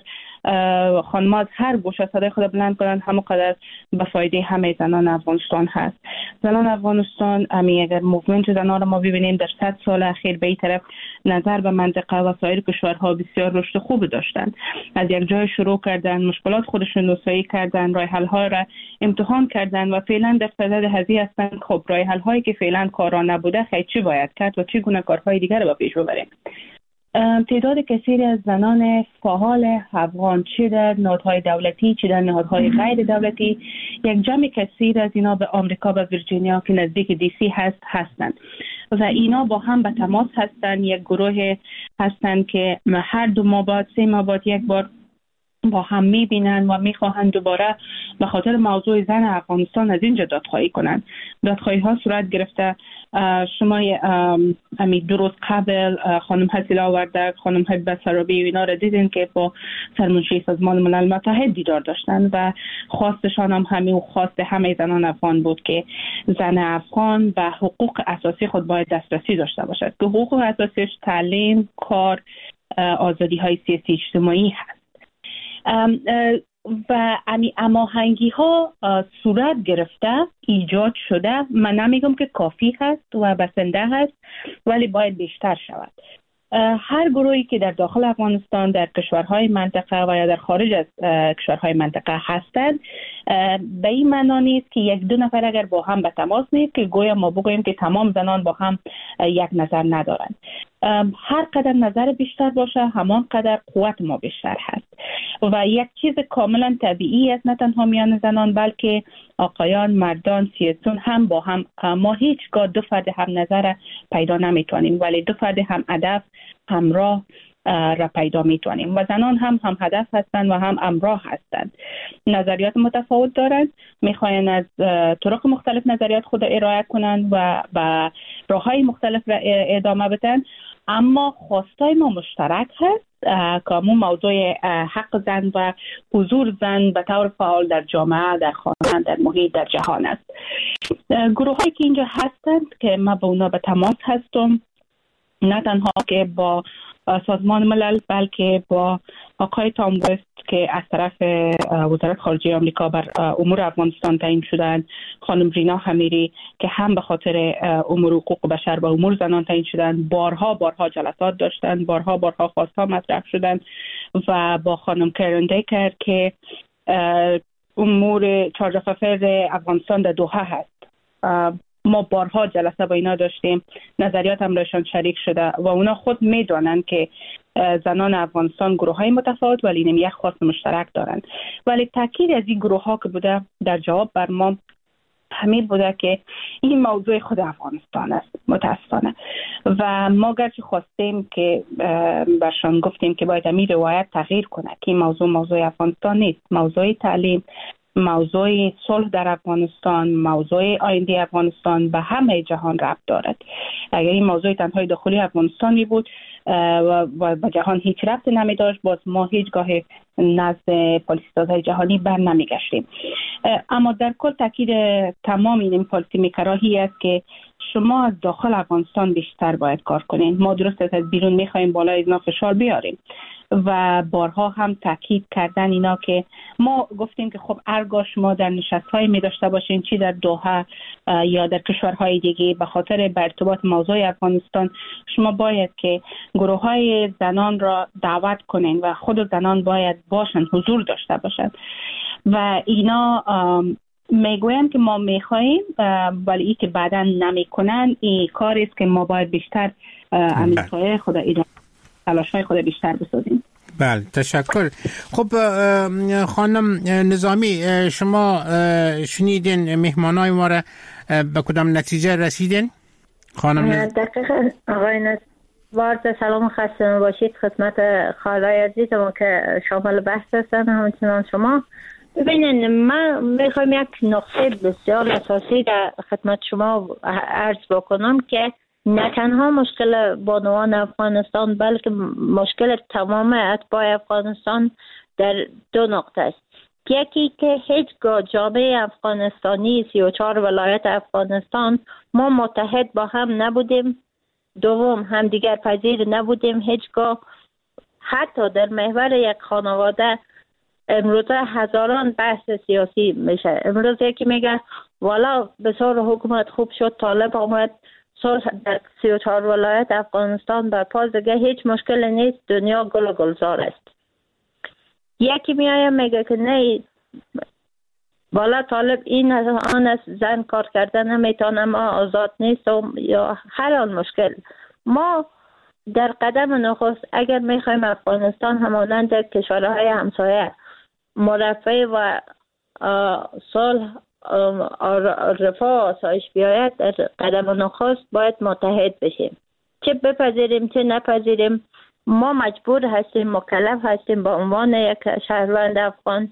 H: خانمات هر گوشه صدای خود بلند کنند، همه قدر به فایده همه زنان افغانستان هست. زنان افغانستان امی اگر موومنت زنان رو ما ببینیم در صد سال اخیر به این طرف نظر به منطقه و سایر کشورها بسیار رشد خوب داشتند. از یک جای شروع کردن، مشکلات خودشون نوسایی کردن، راه حل ها را امتحان کردن و فعلا در صدد هذه هستند. خب راه حل هایی که فعلا کارا نبوده خیلی چی باید کرد و چگونه کارهای دیگر رو به پیش ببریم. تعداد کثیری از زنان فعال افغان چه در نهادهای دولتی چه در نهادهای غیر دولتی، یک جمع کثیر از اینا به آمریکا و ویرجینیا که نزدیک دی سی هست هستند و اینا با هم به تماس هستند. یک گروه هستند که هر دو ماه بعد سه ماه بعد یک بار با هم میبینن و میخواهند دوباره به خاطر موضوع زن افغانستان از اینجا دادخواهی کنند. دادخواهی ها صورت گرفته. شما امی دو روز قبل خانم حسیلا وردک، خانم حبیبه سرابی و اینا را دیدین که با سرمنشی سازمان ملل متحد دیدار داشتن و خواستشان هم همین خواست همه زنان افغان بود که زن افغان به حقوق اساسی خود باید دسترسی داشته باشد که حقوق اساسیش تعلیم، کار، آزادی های سیاسی اجتماعی هست. و امی هماهنگی ها صورت گرفته، ایجاد شده. من نمیگم که کافی هست و بسنده هست، ولی باید بیشتر شود. هر گروهی که در داخل افغانستان، در کشورهای منطقه و یا در خارج از کشورهای منطقه هستند، به این معنا نیست که یک دو نفر اگر با هم به تماس نیست که گویا ما بگوییم که تمام زنان با هم یک نظر ندارند. هر قدر نظر بیشتر باشه، همان قدر قوت ما بیشتر هست و یک چیز کاملا طبیعی است، نه تنها میان زنان بلکه آقایان، مردان، سیاسیون هم با هم. ما هیچگاه دو فرد هم نظر پیدا نمیتونیم، ولی دو فرد هم هدف، همراه را پیدا میتونیم و زنان هم هم هدف هستند و هم همراه هستند. نظریات متفاوت دارند، میخواین از طرق مختلف نظریات خود ارائه کنند و به راههای مختلف را ادامه بدن، اما خواستای ما مشترک هست که همون موضوع حق زن و حضور زن به طور فعال در جامعه، در خانه، در محیط، در جهان است. گروه هایی که اینجا هستند که ما با اونا به تماس هستم، نه تنها که با سازمان ملل بلکه با آقای تام وست که از طرف وزارت خارجه آمریکا بر امور افغانستان تعیین شدند، خانم رینا خمیری که هم به خاطر امور حقوق بشر و امور زنان تعیین شدند، بارها بارها جلسات داشتند، بارها بارها خواستها مطرح شدند و با خانم کرن دیکر که امور چارج افر افغانستان در دوحه هست، ما بارها جلسه با اینا داشتیم، نظریات هم رایشان شریک شده و اونا خود میدونن که زنان افغانستان گروه های متفاوت ولی نمی یک خواست مشترک دارن. ولی تاکید از این گروه ها که بوده در جواب بر ما همین بوده که این موضوع خود افغانستان است متاسفانه و ما گرچه خواستیم که برشان گفتیم که باید همین روایت تغییر کنه که این موضوع موضوع افغانستان نیست، موضوع تعلیم، موضوع صلح در افغانستان، موضوع آینده افغانستان به همه جهان ربط دارد. اگر این موضوع تنهای داخلی افغانستان می بود و به جهان هیچ ربط نمی داشت، باز ما هیچگاه نزد پالیسی سازهای جهانی بر نمی گشتیم. اما در کل تاکید تمام این پالیسی میکراهی است که شما از داخل افغانستان بیشتر باید کار کنین. ما درست از بیرون می خواهیم بالای اینا فشار بیاریم و بارها هم تاکید کردن اینا که ما گفتیم که خب ارگاه شما در نشست‌های می داشته باشین، چی در دوحه یا در کشورهای دیگه، به خاطر به ارتباط موضوع افغانستان شما باید که گروه‌های زنان را دعوت کنین و خود زنان باید باشن، حضور داشته باشن و اینا میگویم که ما میخواییم ولی ای که بعدا نمیکنن این کاری است که ما باید بیشتر امیدهای خود اینا تلاش‌های خود بیشتر بسازیم.
G: بله تشکر. خب خانم نظامی، شما شنیدین مهمانای ما را، به کدام نتیجه رسیدین؟ خانم
I: دقیقا آقای نزوارد سلام خسته باشید خدمت خالای عزیزم که شامل بحث هستن، همچنان شما. ببینین من میخوایم یک نقطه بسیار اساسی در خدمت شما عرض بکنم که نه تنها مشکل بانوان افغانستان بلکه مشکل تمام اتباع افغانستان در دو نقطه است. یکی که هیچگاه جامعه افغانستانی سی و چهار ولایت افغانستان ما متحد با هم نبودیم، دوم هم دیگر پذیر نبودیم هیچگاه. حتی در محور یک خانواده امروز هزاران بحث سیاسی میشه. امروز یکی میگه والا بسیار حکومت خوب شد، طالب آمد، صلح در سی و چهار ولایت افغانستان برپا، دیگه هیچ مشکل نیست، دنیا گل و گلزار است. یکی میایه میگه که نه والا طالب این آن است، زن کار کردن نمیتونه، ما آزاد نیستم، یا هر آن مشکل. ما در قدم نخست اگر میخوایم افغانستان همانند کشورهای همسایه مرفع و صلح رفاه آسایش بیاید، در قدم نخست باید متحد بشیم، چه بپذیریم چه نپذیریم. ما مجبور هستیم، مکلف هستیم با عنوان یک شهروند افغان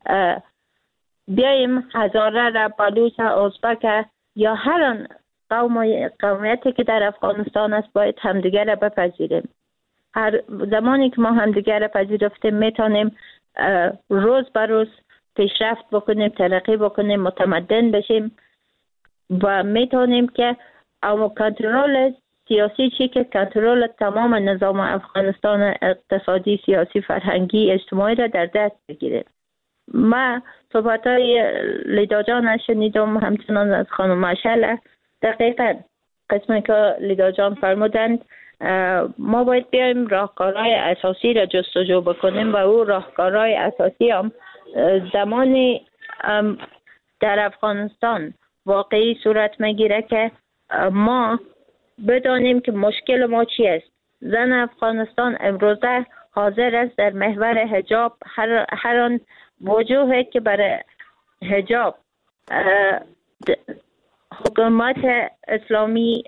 I: بیاییم هزاره را، بلوچ، ازبک یا هر آن قوم قومیتی که در افغانستان است باید همدیگر را بپذیریم. هر زمانی که ما همدیگر را پذیرفتیم میتونیم روز به روز پیشرفت بکنیم، ترقی بکنیم، متمدن بشیم و میتونیم که او کنترل سیاسی چی که کنترل تمام نظام افغانستان اقتصادی، سیاسی، فرهنگی، اجتماعی را در دست بگیریم. ما صحبت های لیدا جان شنیدم، همچنان از خانم مشعل. دقیقا قسمی که لیدا جان فرمودند، ما باید بیایم راهکارهای اساسی را جستجو بکنیم و او راهکارهای اساسی هم زمانی در افغانستان واقعی صورت میگیره که ما بدانیم که مشکل ما چی است. زن افغانستان امروزه حاضر است در محور حجاب هر, هر آن وجوهی که برای حجاب حکومت اسلامی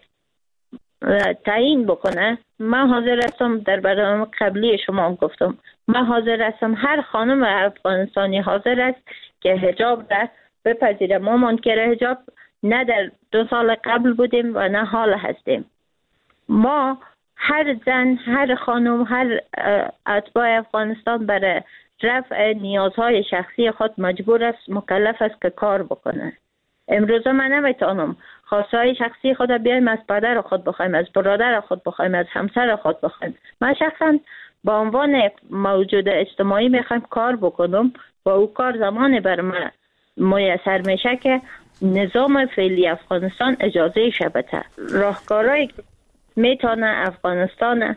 I: تعیین بکنه. من حاضر هستم، در برنامه قبلی شما هم گفتم، من حاضر هستم، هر خانم افغانستانی حاضر است که حجاب را بپذیره. ما منکر حجاب نه در دو سال قبل بودیم و نه حال هستیم. ما هر زن، هر خانم، هر اتباع افغانستان برای رفع نیازهای شخصی خود مجبور است، مکلف است که کار بکنه. امروز من نمیتونم خواستهای شخصی خود بیایم از پدر خود بخوایم، از برادر خود بخوایم، از همسر خود بخوایم. من شخصا با عنوان موجود اجتماعی میخوایم کار بکنم و او کار زمانی بر من میسر میشه که نظام فعلی افغانستان اجازه شبته. راهکارهایی میتونه افغانستان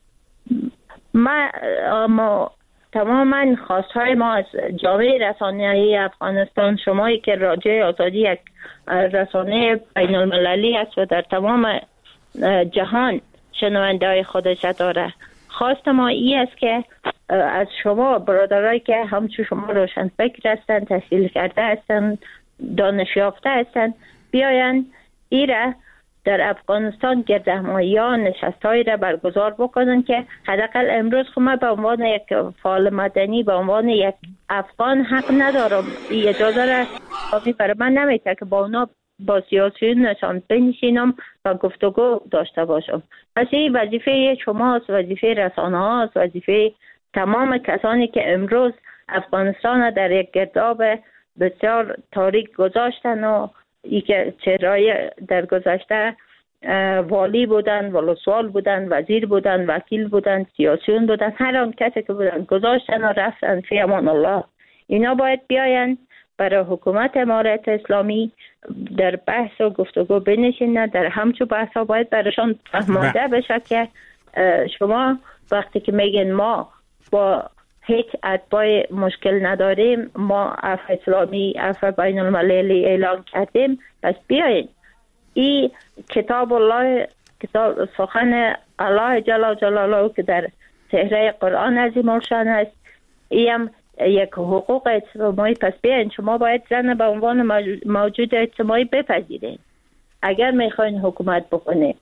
I: ما, ما تماما خواستهای ما از جامعه رسانه‌ای افغانستان، شمایی که راجع آزادی یک رسانه بین المللی است و در تمام جهان شنونده های خودش داره، خواست ما ای است که از شما برادرایی که همچون شما روشن فکر هستند، تحصیل کرده هستند، دانش یافته هستند، بیاین ایره در افغانستان گردهمایی‌ها نشست‌هایی را برگزار بکنن که حداقل امروز خود به عنوان یک فعال مدنی، به عنوان یک افغان حق ندارم، این اجازه را کافی برای من نمیده که با اونا با سیاسیون نشان بنشینم و گفتگو داشته باشم. پس این وظیفه شماست، وظیفه رسانه هاست، وظیفه تمام کسانی که امروز افغانستان در یک گرداب بسیار تاریک گذاشتن و ای که چهرهای در گذشته والی بودن، ولسوال بودن، وزیر بودن، وکیل بودن، سیاسیون بودن، هر آن کسی که بودن گذاشتن و رفتن فی امان الله. اینا باید بیاین برای حکومت امارت اسلامی در بحث و گفتگو بنشینن. در همچون بحث ها باید برایشان فهمانده بشه که شما وقتی که میگن ما با هیچ اتباع مشکل نداریم، ما عفو اسلامی، عفو بین المللی اعلان کردیم، پس بیاین این کتاب الله، کتاب سخن الله جل جلاله که در صحیفه قرآن عظیم الشان است، این یک حقوق اجتماعی. پس بیاین شما باید زن به عنوان موجود اجتماعی بپذیرین اگر میخواین حکومت بکنید.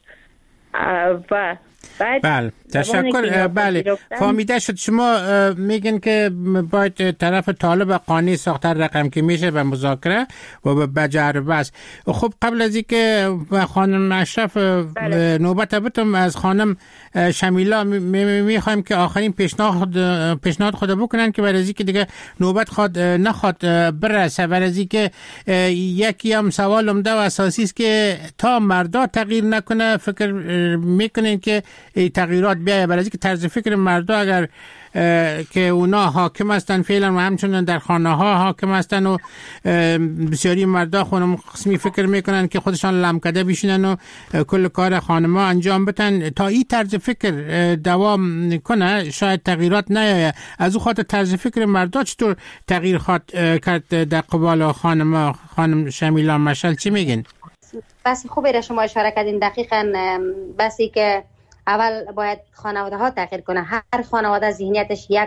I: و
G: بله تشکر. بله فهمیده شد. شما میگن که باید طرف طالب قانع ساختر رقم که میشه به مذاکره و به جربه است. خب قبل از اینکه خانم اشرف بله. نوبت بتم از خانم شمیلا میخوایم که آخرین پیشنهاد پیشنهاد خود بکنن که برای از اینکه دیگه نوبت خود نخواد برسه، برای از اینکه یکی هم سوال عمده و اساسی است که تا مردا تغییر نکنه فکر میکنین که تغییرات بیایه. برای اینکه طرز فکر مردا اگر که اونا حاکم هستن فعلا و همچنان در خانه ها حاکم هستن و بسیاری مردا خونم قسمی فکر میکنن که خودشان لمکده بشینن و کل کار خانه ها انجام بدن، تا این طرز فکر دوام کنه شاید تغییرات نیایه. از او خاطر طرز فکر مردا چطور تغییر خواهد کرد در قبال خانم خانم شمیلا مشعل چی میگین؟
K: بس خوبه را شما اشاره کردین. دقیقاً بسی که اول باید خانواده ها تغییر کنه. هر خانواده ذهنیتش یک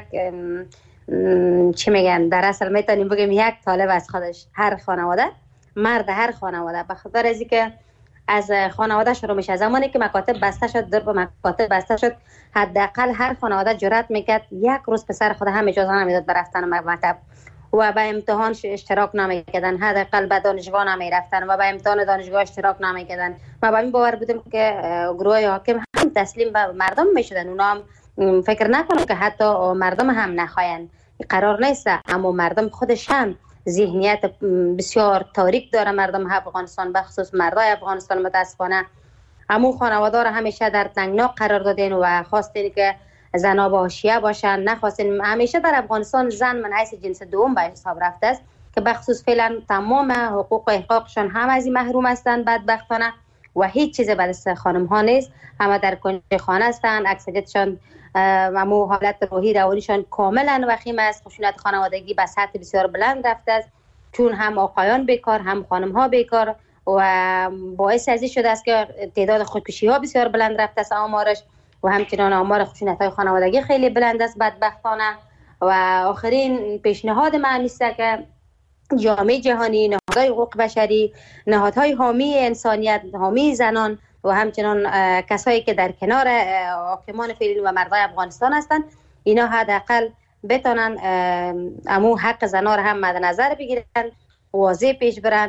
K: چی میگن، در اصل میتونیم بگیم یک طالب از خودش. هر خانواده، مرد هر خانواده، بخاطر از اینکه از خانواده شروع میشه. زمانی که مکاتب بسته شد، در مکاتب بسته شد، حداقل هر خانواده جرأت میکرد یک روز پسر خود هم اجازه نمیداد برفتن مکتب و به امتحان اشتراک نمیکردن، حداقل به دانشگاه نمیرفتن و به امتحان دانشگاه اشتراک نمیکردن. ما با این باور بودیم که گروه حاکم هم تسلیم به مردم میشدن، اونا هم فکر نکنن که حتی مردم هم نخواین. قرار نیست، اما مردم خودش هم ذهنیت بسیار تاریک داره. مردم افغانستان به خصوص مردای افغانستان متاسفانه همون خانواده را همیشه در تنگنا قرار دادین و خواستین که زنا با حاشیه باشن. نخواستیم، همیشه در افغانستان زن من حیث جنس دوم به حساب رفته است که بخصوص فعلا تمام حقوق و حقوقشان هم از این محروم هستند بدبختانه و هیچ چیز به دست خانم ها نیست. همه در کنج خانه هستند، اکثریتشان امو حالت روحی روانیشان کاملا وخیم است. خشونت خانوادگی به سطح بسیار بلند رفته است، چون هم آقایان بیکار هم خانم ها بیکار و باعث ازی شده است که تعداد خودکشی ها بسیار بلند رفته است آمارش و همچنان آمار خشونت های خانوادگی خیلی بلند است بدبختانه. و آخرین پیشنهاد من است که جامعه جهانی، نهادهای حقوق بشری، نهادهای حامی انسانیت، حامی زنان و همچنان کسایی که در کنار حاکمان فعلی و مردای افغانستان هستند، اینا حداقل بتونن امو حق زنان را هم مد نظر بگیرن، واضح پیش برن،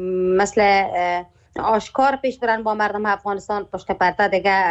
K: مثل آشکار پیش برن با مردم افغانستان، پشت پرده دیگه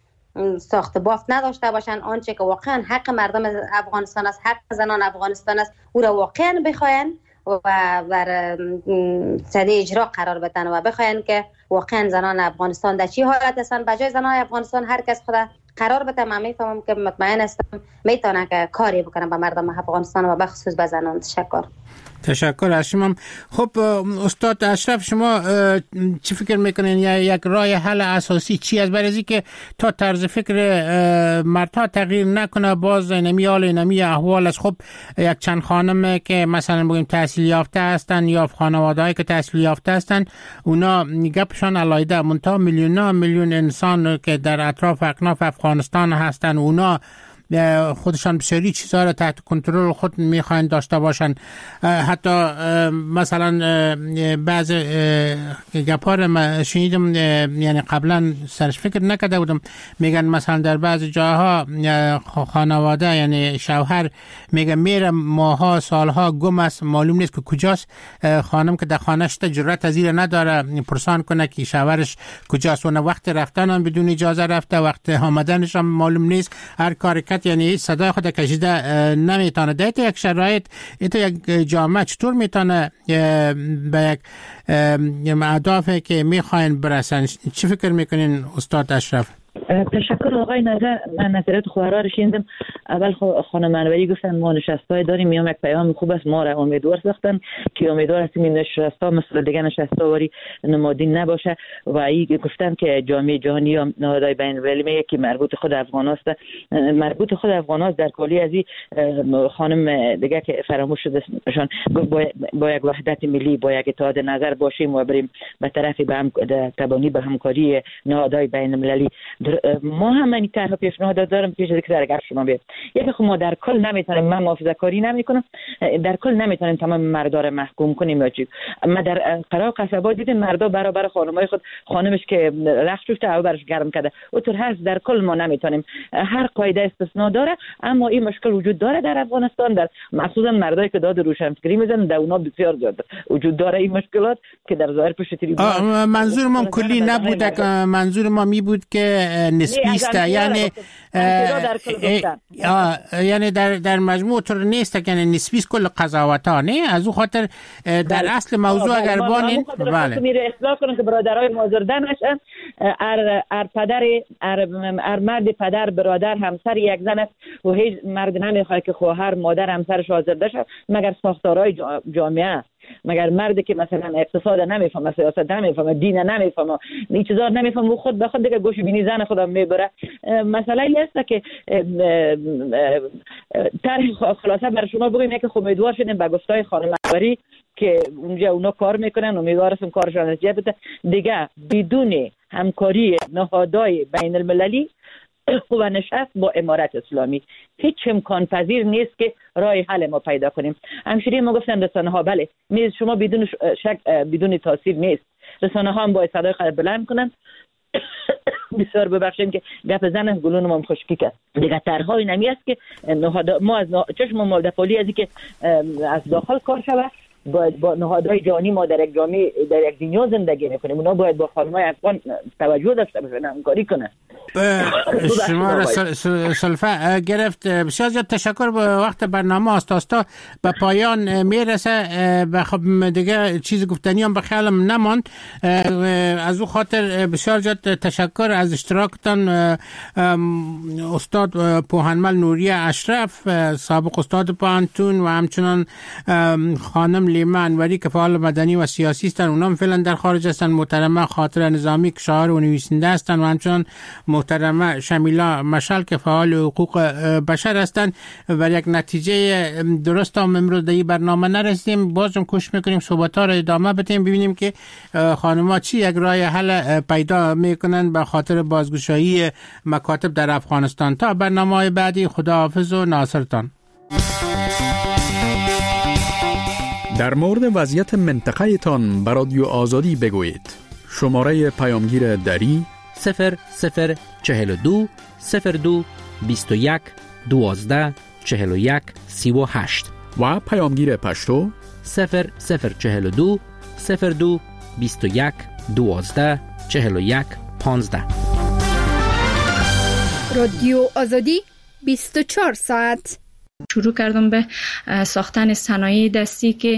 K: ساخت بافت نداشته باشن. آنچه که واقعا حق مردم افغانستان است، حق زنان افغانستان است، او را واقعا بخواین و بر صده اجرا قرار بدن و بخواین که واقعا زنان افغانستان در چی حالت هستن. بجای زنان افغانستان هر کس خدا قرار بده، من میفهمم که مطمئن هستم میتونه که کاری بکنه به مردم افغانستان و بخصوص به زنان. تشکر.
G: تشکر از شما. خب استاد اشرف، شما چی فکر میکنین یا یک راه حل اساسی چی است؟ برای که تا طرز فکر مردها تغییر نکنه باز نمی حال نمی احوال است. خب یک چند خانم که مثلا بگیم تحصیل یافته هستن یا خانواده‌ای که تحصیل یافته هستن، اونا گپشان علایده، منتها میلیون ها میلیون انسان که در اطراف اکناف افغانستان هستن، اونا خودشان بسیاری چیزها را تحت کنترل خود میخواین داشته باشن. حتی مثلا بعض گپار ما شنیدم، یعنی قبلا سرش فکر نکرده بودم، میگن مثلا در بعض جاها خانواده یعنی شوهر میگن میره ماها سالها گم است، معلوم نیست که کجاست. خانم که در خانه‌اش جرأت از این نداره پرسان کنه که شوهرش کجاست. اون وقت رفتن هم بدون اجازه رفته، وقت آمدنش هم معلوم نیست. هر کاری یعنی صدای خود کشیده نمیتونه. در یک شرایط ایتو یک جامعه چطور میتونه به یک اهدافی که میخواین برسن؟ چی فکر میکنین استاد اشرف؟
J: تشکر آقای نظر. من نظرات خواهرها رو شنیدم. اول خانم انوری گفتن ما نشستای داریم، میام یک پیام خوب است، ما را امیدوار ساختن که امیدوار هستیم این نشستا مثل دیگه نشستا واری نمادین نباشه. و ای گفتن که جامعه جهانی یا نهادهای بین المللی میگه که مربوط خود افغان است، مربوط خود افغان است. در کلی از این خانم دیگه که فراموش شده اسمشون، با, با یک وحدت ملی، با یک اتحاد نظر باشیم و بریم به طرف به هم تبانی به همکاری نهادهای بین المللی. ما هم این طرح پیشنهاد دارم پیش از اینکه در شما بیاد. یکی خب ما در کل نمیتونیم، من محافظه کاری نمیکنم، در کل نمیتونیم تمام مردا رو محکوم کنیم یا چی. ما در قرار قصبات دیدیم مردا برابر خانمای خود، خانمش که رخت شفته او برش گرم کرده، اونطور هست. در کل ما نمیتونیم، هر قاعده استثناء داره، اما این مشکل وجود داره در افغانستان، در مخصوصا مردایی که داد روشنفکری میزنن در اونا بسیار زیاد وجود داره این مشکلات که در ظاهر پشت تریبون.
G: منظور ما کلی نبود، منظور ما می بود که نسبی است، یعنی یعنی در در مجموع طور نیست، یعنی نسبی است کل قضاوت ها، نه از او خاطر در اصل موضوع اگر بانین
J: بله میره اصلاح کنن که برادرای مازرده نشن. ار ار پدر ار, ار مرد پدر برادر همسر یک زن است و هیچ مرد نمیخواد که خواهر مادر همسرش آزرده شه مگر ساختارهای جامعه، مگر مردی که مثلا اقتصاد نمیفهمه، سیاست نمیفهمه، دین نمیفهمه، این چیزا نمیفهمه، و خود به خود دیگه گوش بینی زن خودم میبره. مسئله این است که طرح خلاصه بر شما بگیم که امیدوار شدیم به گفتای خانم انوری که اونجا اونا کار میکنن، امیدوار هستم کارشون نتیجه بده. دیگه بدون همکاری نهادهای بین المللی و نشست با امارت اسلامی هیچ امکان پذیر نیست که راه حل ما پیدا کنیم. همشیری ما گفتن رسانه ها بله میز شما بدون شک بدون تاثیر نیست، رسانه ها هم باید صدای خود بلند کنن. بسیار ببخشید که گپ زنم گلون ما خشکی کرد. دیگه طرح‌ها اینمی است که ما از چشم مالدپالی از که از داخل کار شود باید با نهادهای جهانی ما در یک جامعه در یک دنیا زندگی میکنیم، اونا باید با خانم‌های افغان توجه داشته باشن، همکاری کنن.
G: شما را سلفه گرفت. بسیار زیاد تشکر. به وقت برنامه آستاستا به پایان میرسه و خب دیگه چیز گفتنی هم به خیالم نماند. از او خاطر بسیار زیاد تشکر از اشتراکتان. استاد پوهنمل نوریه اشرف، سابق استاد پانتون، و همچنان خانم لیما انوری که فعال مدنی و سیاسی هستند، اونام فعلا در خارج هستند. محترمه خاطره نظامی که شاعر و نویسنده هستند، و همچنان محترمه شمیلا مشعل که فعال حقوق بشر هستند. و یک نتیجه درست هم امروز در این برنامه نرسیدیم. بازم کوشش میکنیم صحبت‌ها را ادامه بدیم، ببینیم که خانم‌ها چی یک راه حل پیدا میکنن به خاطر بازگشایی مکاتب در افغانستان. تا برنامه‌های بعدی، خداحافظ و ناصرتان.
L: در مورد وضعیت منطقه تان به رادیو آزادی بگویید. شماره پیامگیر دری
M: صفر صفر چهل و دو صفر دو بیست و یک دوازده چهل و یک سی و هشت
L: و پیامگیر پشتو
M: صفر صفر چهل و دو صفر دو بیست و یک دوازده چهل و یک پانزده.
N: رادیو آزادی بیست و چهار ساعت.
O: شروع کردم به ساختن صنایع دستی که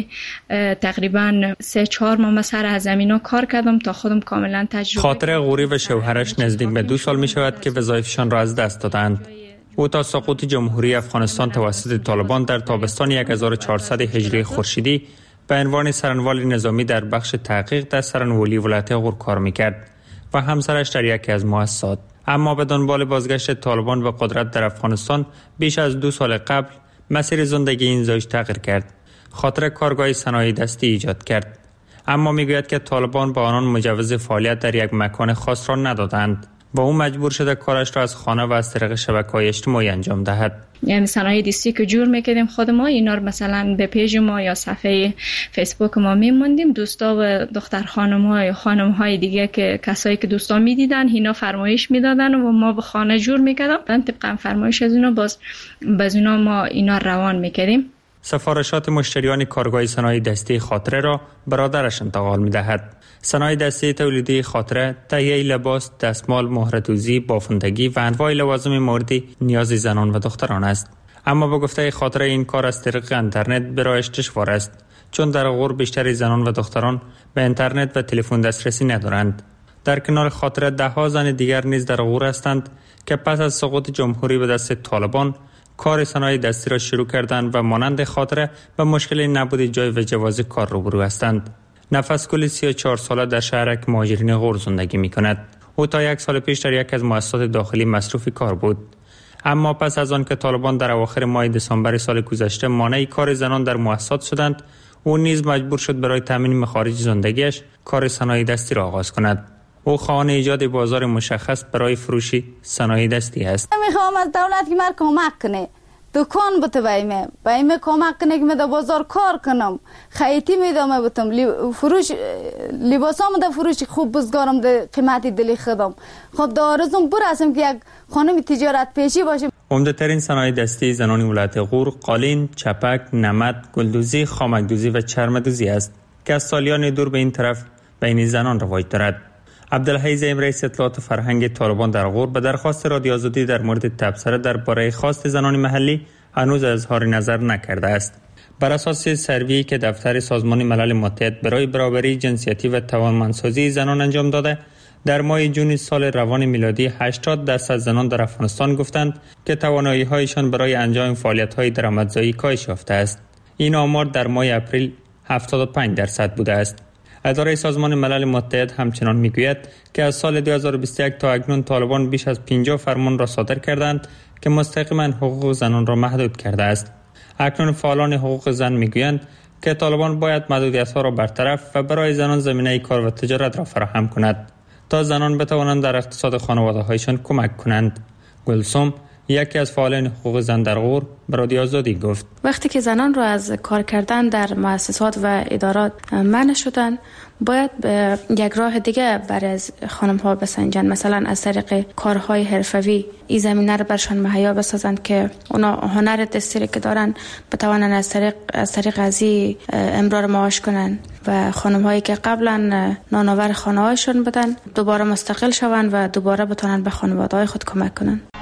O: تقریبا سه چهار ماه سر از زمینا کار کردم تا خودم کاملا تجربه.
P: خاطره غوری و شوهرش نزدیک به دو سال می شود که وظایفشان را از دست دادند. او تا سقوط جمهوری افغانستان توسط طالبان در تابستان هزار و چهارصد هجری خورشیدی به عنوان سرانوال نظامی در بخش تحقیق در سرانوالی ولایت غور کار میکرد و همسرش در یکی از مؤسسات. اما به دنبال بازگشت طالبان به قدرت در افغانستان بیش از دو سال قبل مسیر زندگی این زوج تغییر کرد. خاطر کارگاه صنایع دستی ایجاد کرد، اما میگوید که طالبان با آنان مجوز فعالیت در یک مکان خاص را ندادند و او مجبور شده کارش را از خانه و از طریق شبکه‌های اجتماعی انجام دهد.
O: یعنی صنایع دستی که جور میکردیم خود ما، اینا رو مثلا به پیج ما یا صفحه فیسبوک ما میموندیم، دوستا و دختر خانم‌ها یا خانم‌های دیگه که کسایی که دوستا میدیدن اینا فرمایش میدادن و ما به خانه جور میکردیم، طبقا فرمایش از اینا باز باز اینا ما اینا روان میکردیم.
P: سفارشات مشتریان کارگاه صنایع دستی خاطره را برادرش انتقال می‌دهد. صنایع دستی تولیدی خاطره تهیه لباس، دستمال، مهره‌دوزی، بافندگی و انواع لوازم موردی نیاز زنان و دختران است. اما به گفته خاطره این کار از طریق اینترنت برایش دشوار است، چون در غور بیشتر زنان و دختران به اینترنت و تلفن دسترسی ندارند. در کنار خاطره ده ها زن دیگر نیز در غور هستند که پس از سقوط جمهوری به دست طالبان کار صنایع دستی را شروع کردند و مانند خاطره به مشکل نبود جای و جواز کار روبرو هستند. نفس گل سی و چهار ساله در شهرک مهاجرین غور زندگی می کند. او تا یک سال پیش در یک از مؤسسات داخلی مصروف کار بود، اما پس از آن که طالبان در اواخر ماه دسامبر سال گذشته مانع کار زنان در مؤسسات شدند، او نیز مجبور شد برای تامین مخارج زندگیش کار صنایع دستی را آغاز کند. او خواهان ایجاد بازار مشخص برای فروش صنایع دستی است.
Q: میخوام از دولت که من کمک کنه، دکان بته بایمه بایمه کمک کنه که من در بازار کار کنم، خیتی میدم بتم لی فروش لباسام در فروش خوب بزگارم در قیمتی دلی خودم. خب دارزم برسم که یک خانم تجارت پیشی باشه.
P: عمده ترین صنایع دستی زنان ولایت غور قالین، چپک، نمد، گلدوزی، خامکدوزی و چرمدوزی است که از سالیان دور به این طرف بین زنان رواج دارد. عبدالحی زعیم رئیس اطلاعات فرهنگ طالبان در غور به درخواست رادیو آزادی در مورد تبصره درباره خواست زنان محلی هنوز اظهار نظر نکرده است. بر اساس سروی که دفتر سازمان ملل متحد برای برابری جنسیتی و توانمندسازی زنان انجام داده، در ماه جون سال روان میلادی هشتاد درصد زنان در افغانستان گفتند که توانایی‌هایشان برای انجام فعالیت‌های درآمدزایی کاهش یافته است. این آمار در ماه اپریل هفتاد و پنج درصد بوده است. اداره سازمان ملل متحد همچنان میگوید که از سال دو هزار و بیست و یک تا اکنون طالبان بیش از پنجاه فرمان را صادر کردند که مستقیما حقوق زنان را محدود کرده است. اکنون فعالان حقوق زن میگویند که طالبان باید محدودیت‌ها را برطرف و برای زنان زمینه کار و تجارت را فراهم کند تا زنان بتوانند در اقتصاد خانواده‌هایشان کمک کنند. گلسوم یکی از فعالان حقوق زن در غور به رادیو آزادی گفت
R: وقتی که زنان رو از کار کردن در مؤسسات و ادارات منع شدن، باید به یک راه دیگه برای خانم ها بسنجن، مثلا از طریق کارهای حرفوی این زمینه رو برشان مهیا بسازند که اونا هنر دستی که دارن بتوانن از طریق از طریق ازی امرار معاش کنن و خانم هایی که قبلا نانآور خانه هایشون بودن دوباره مستقل شوند و دوباره بتونن به خانواده های خود کمک کنن.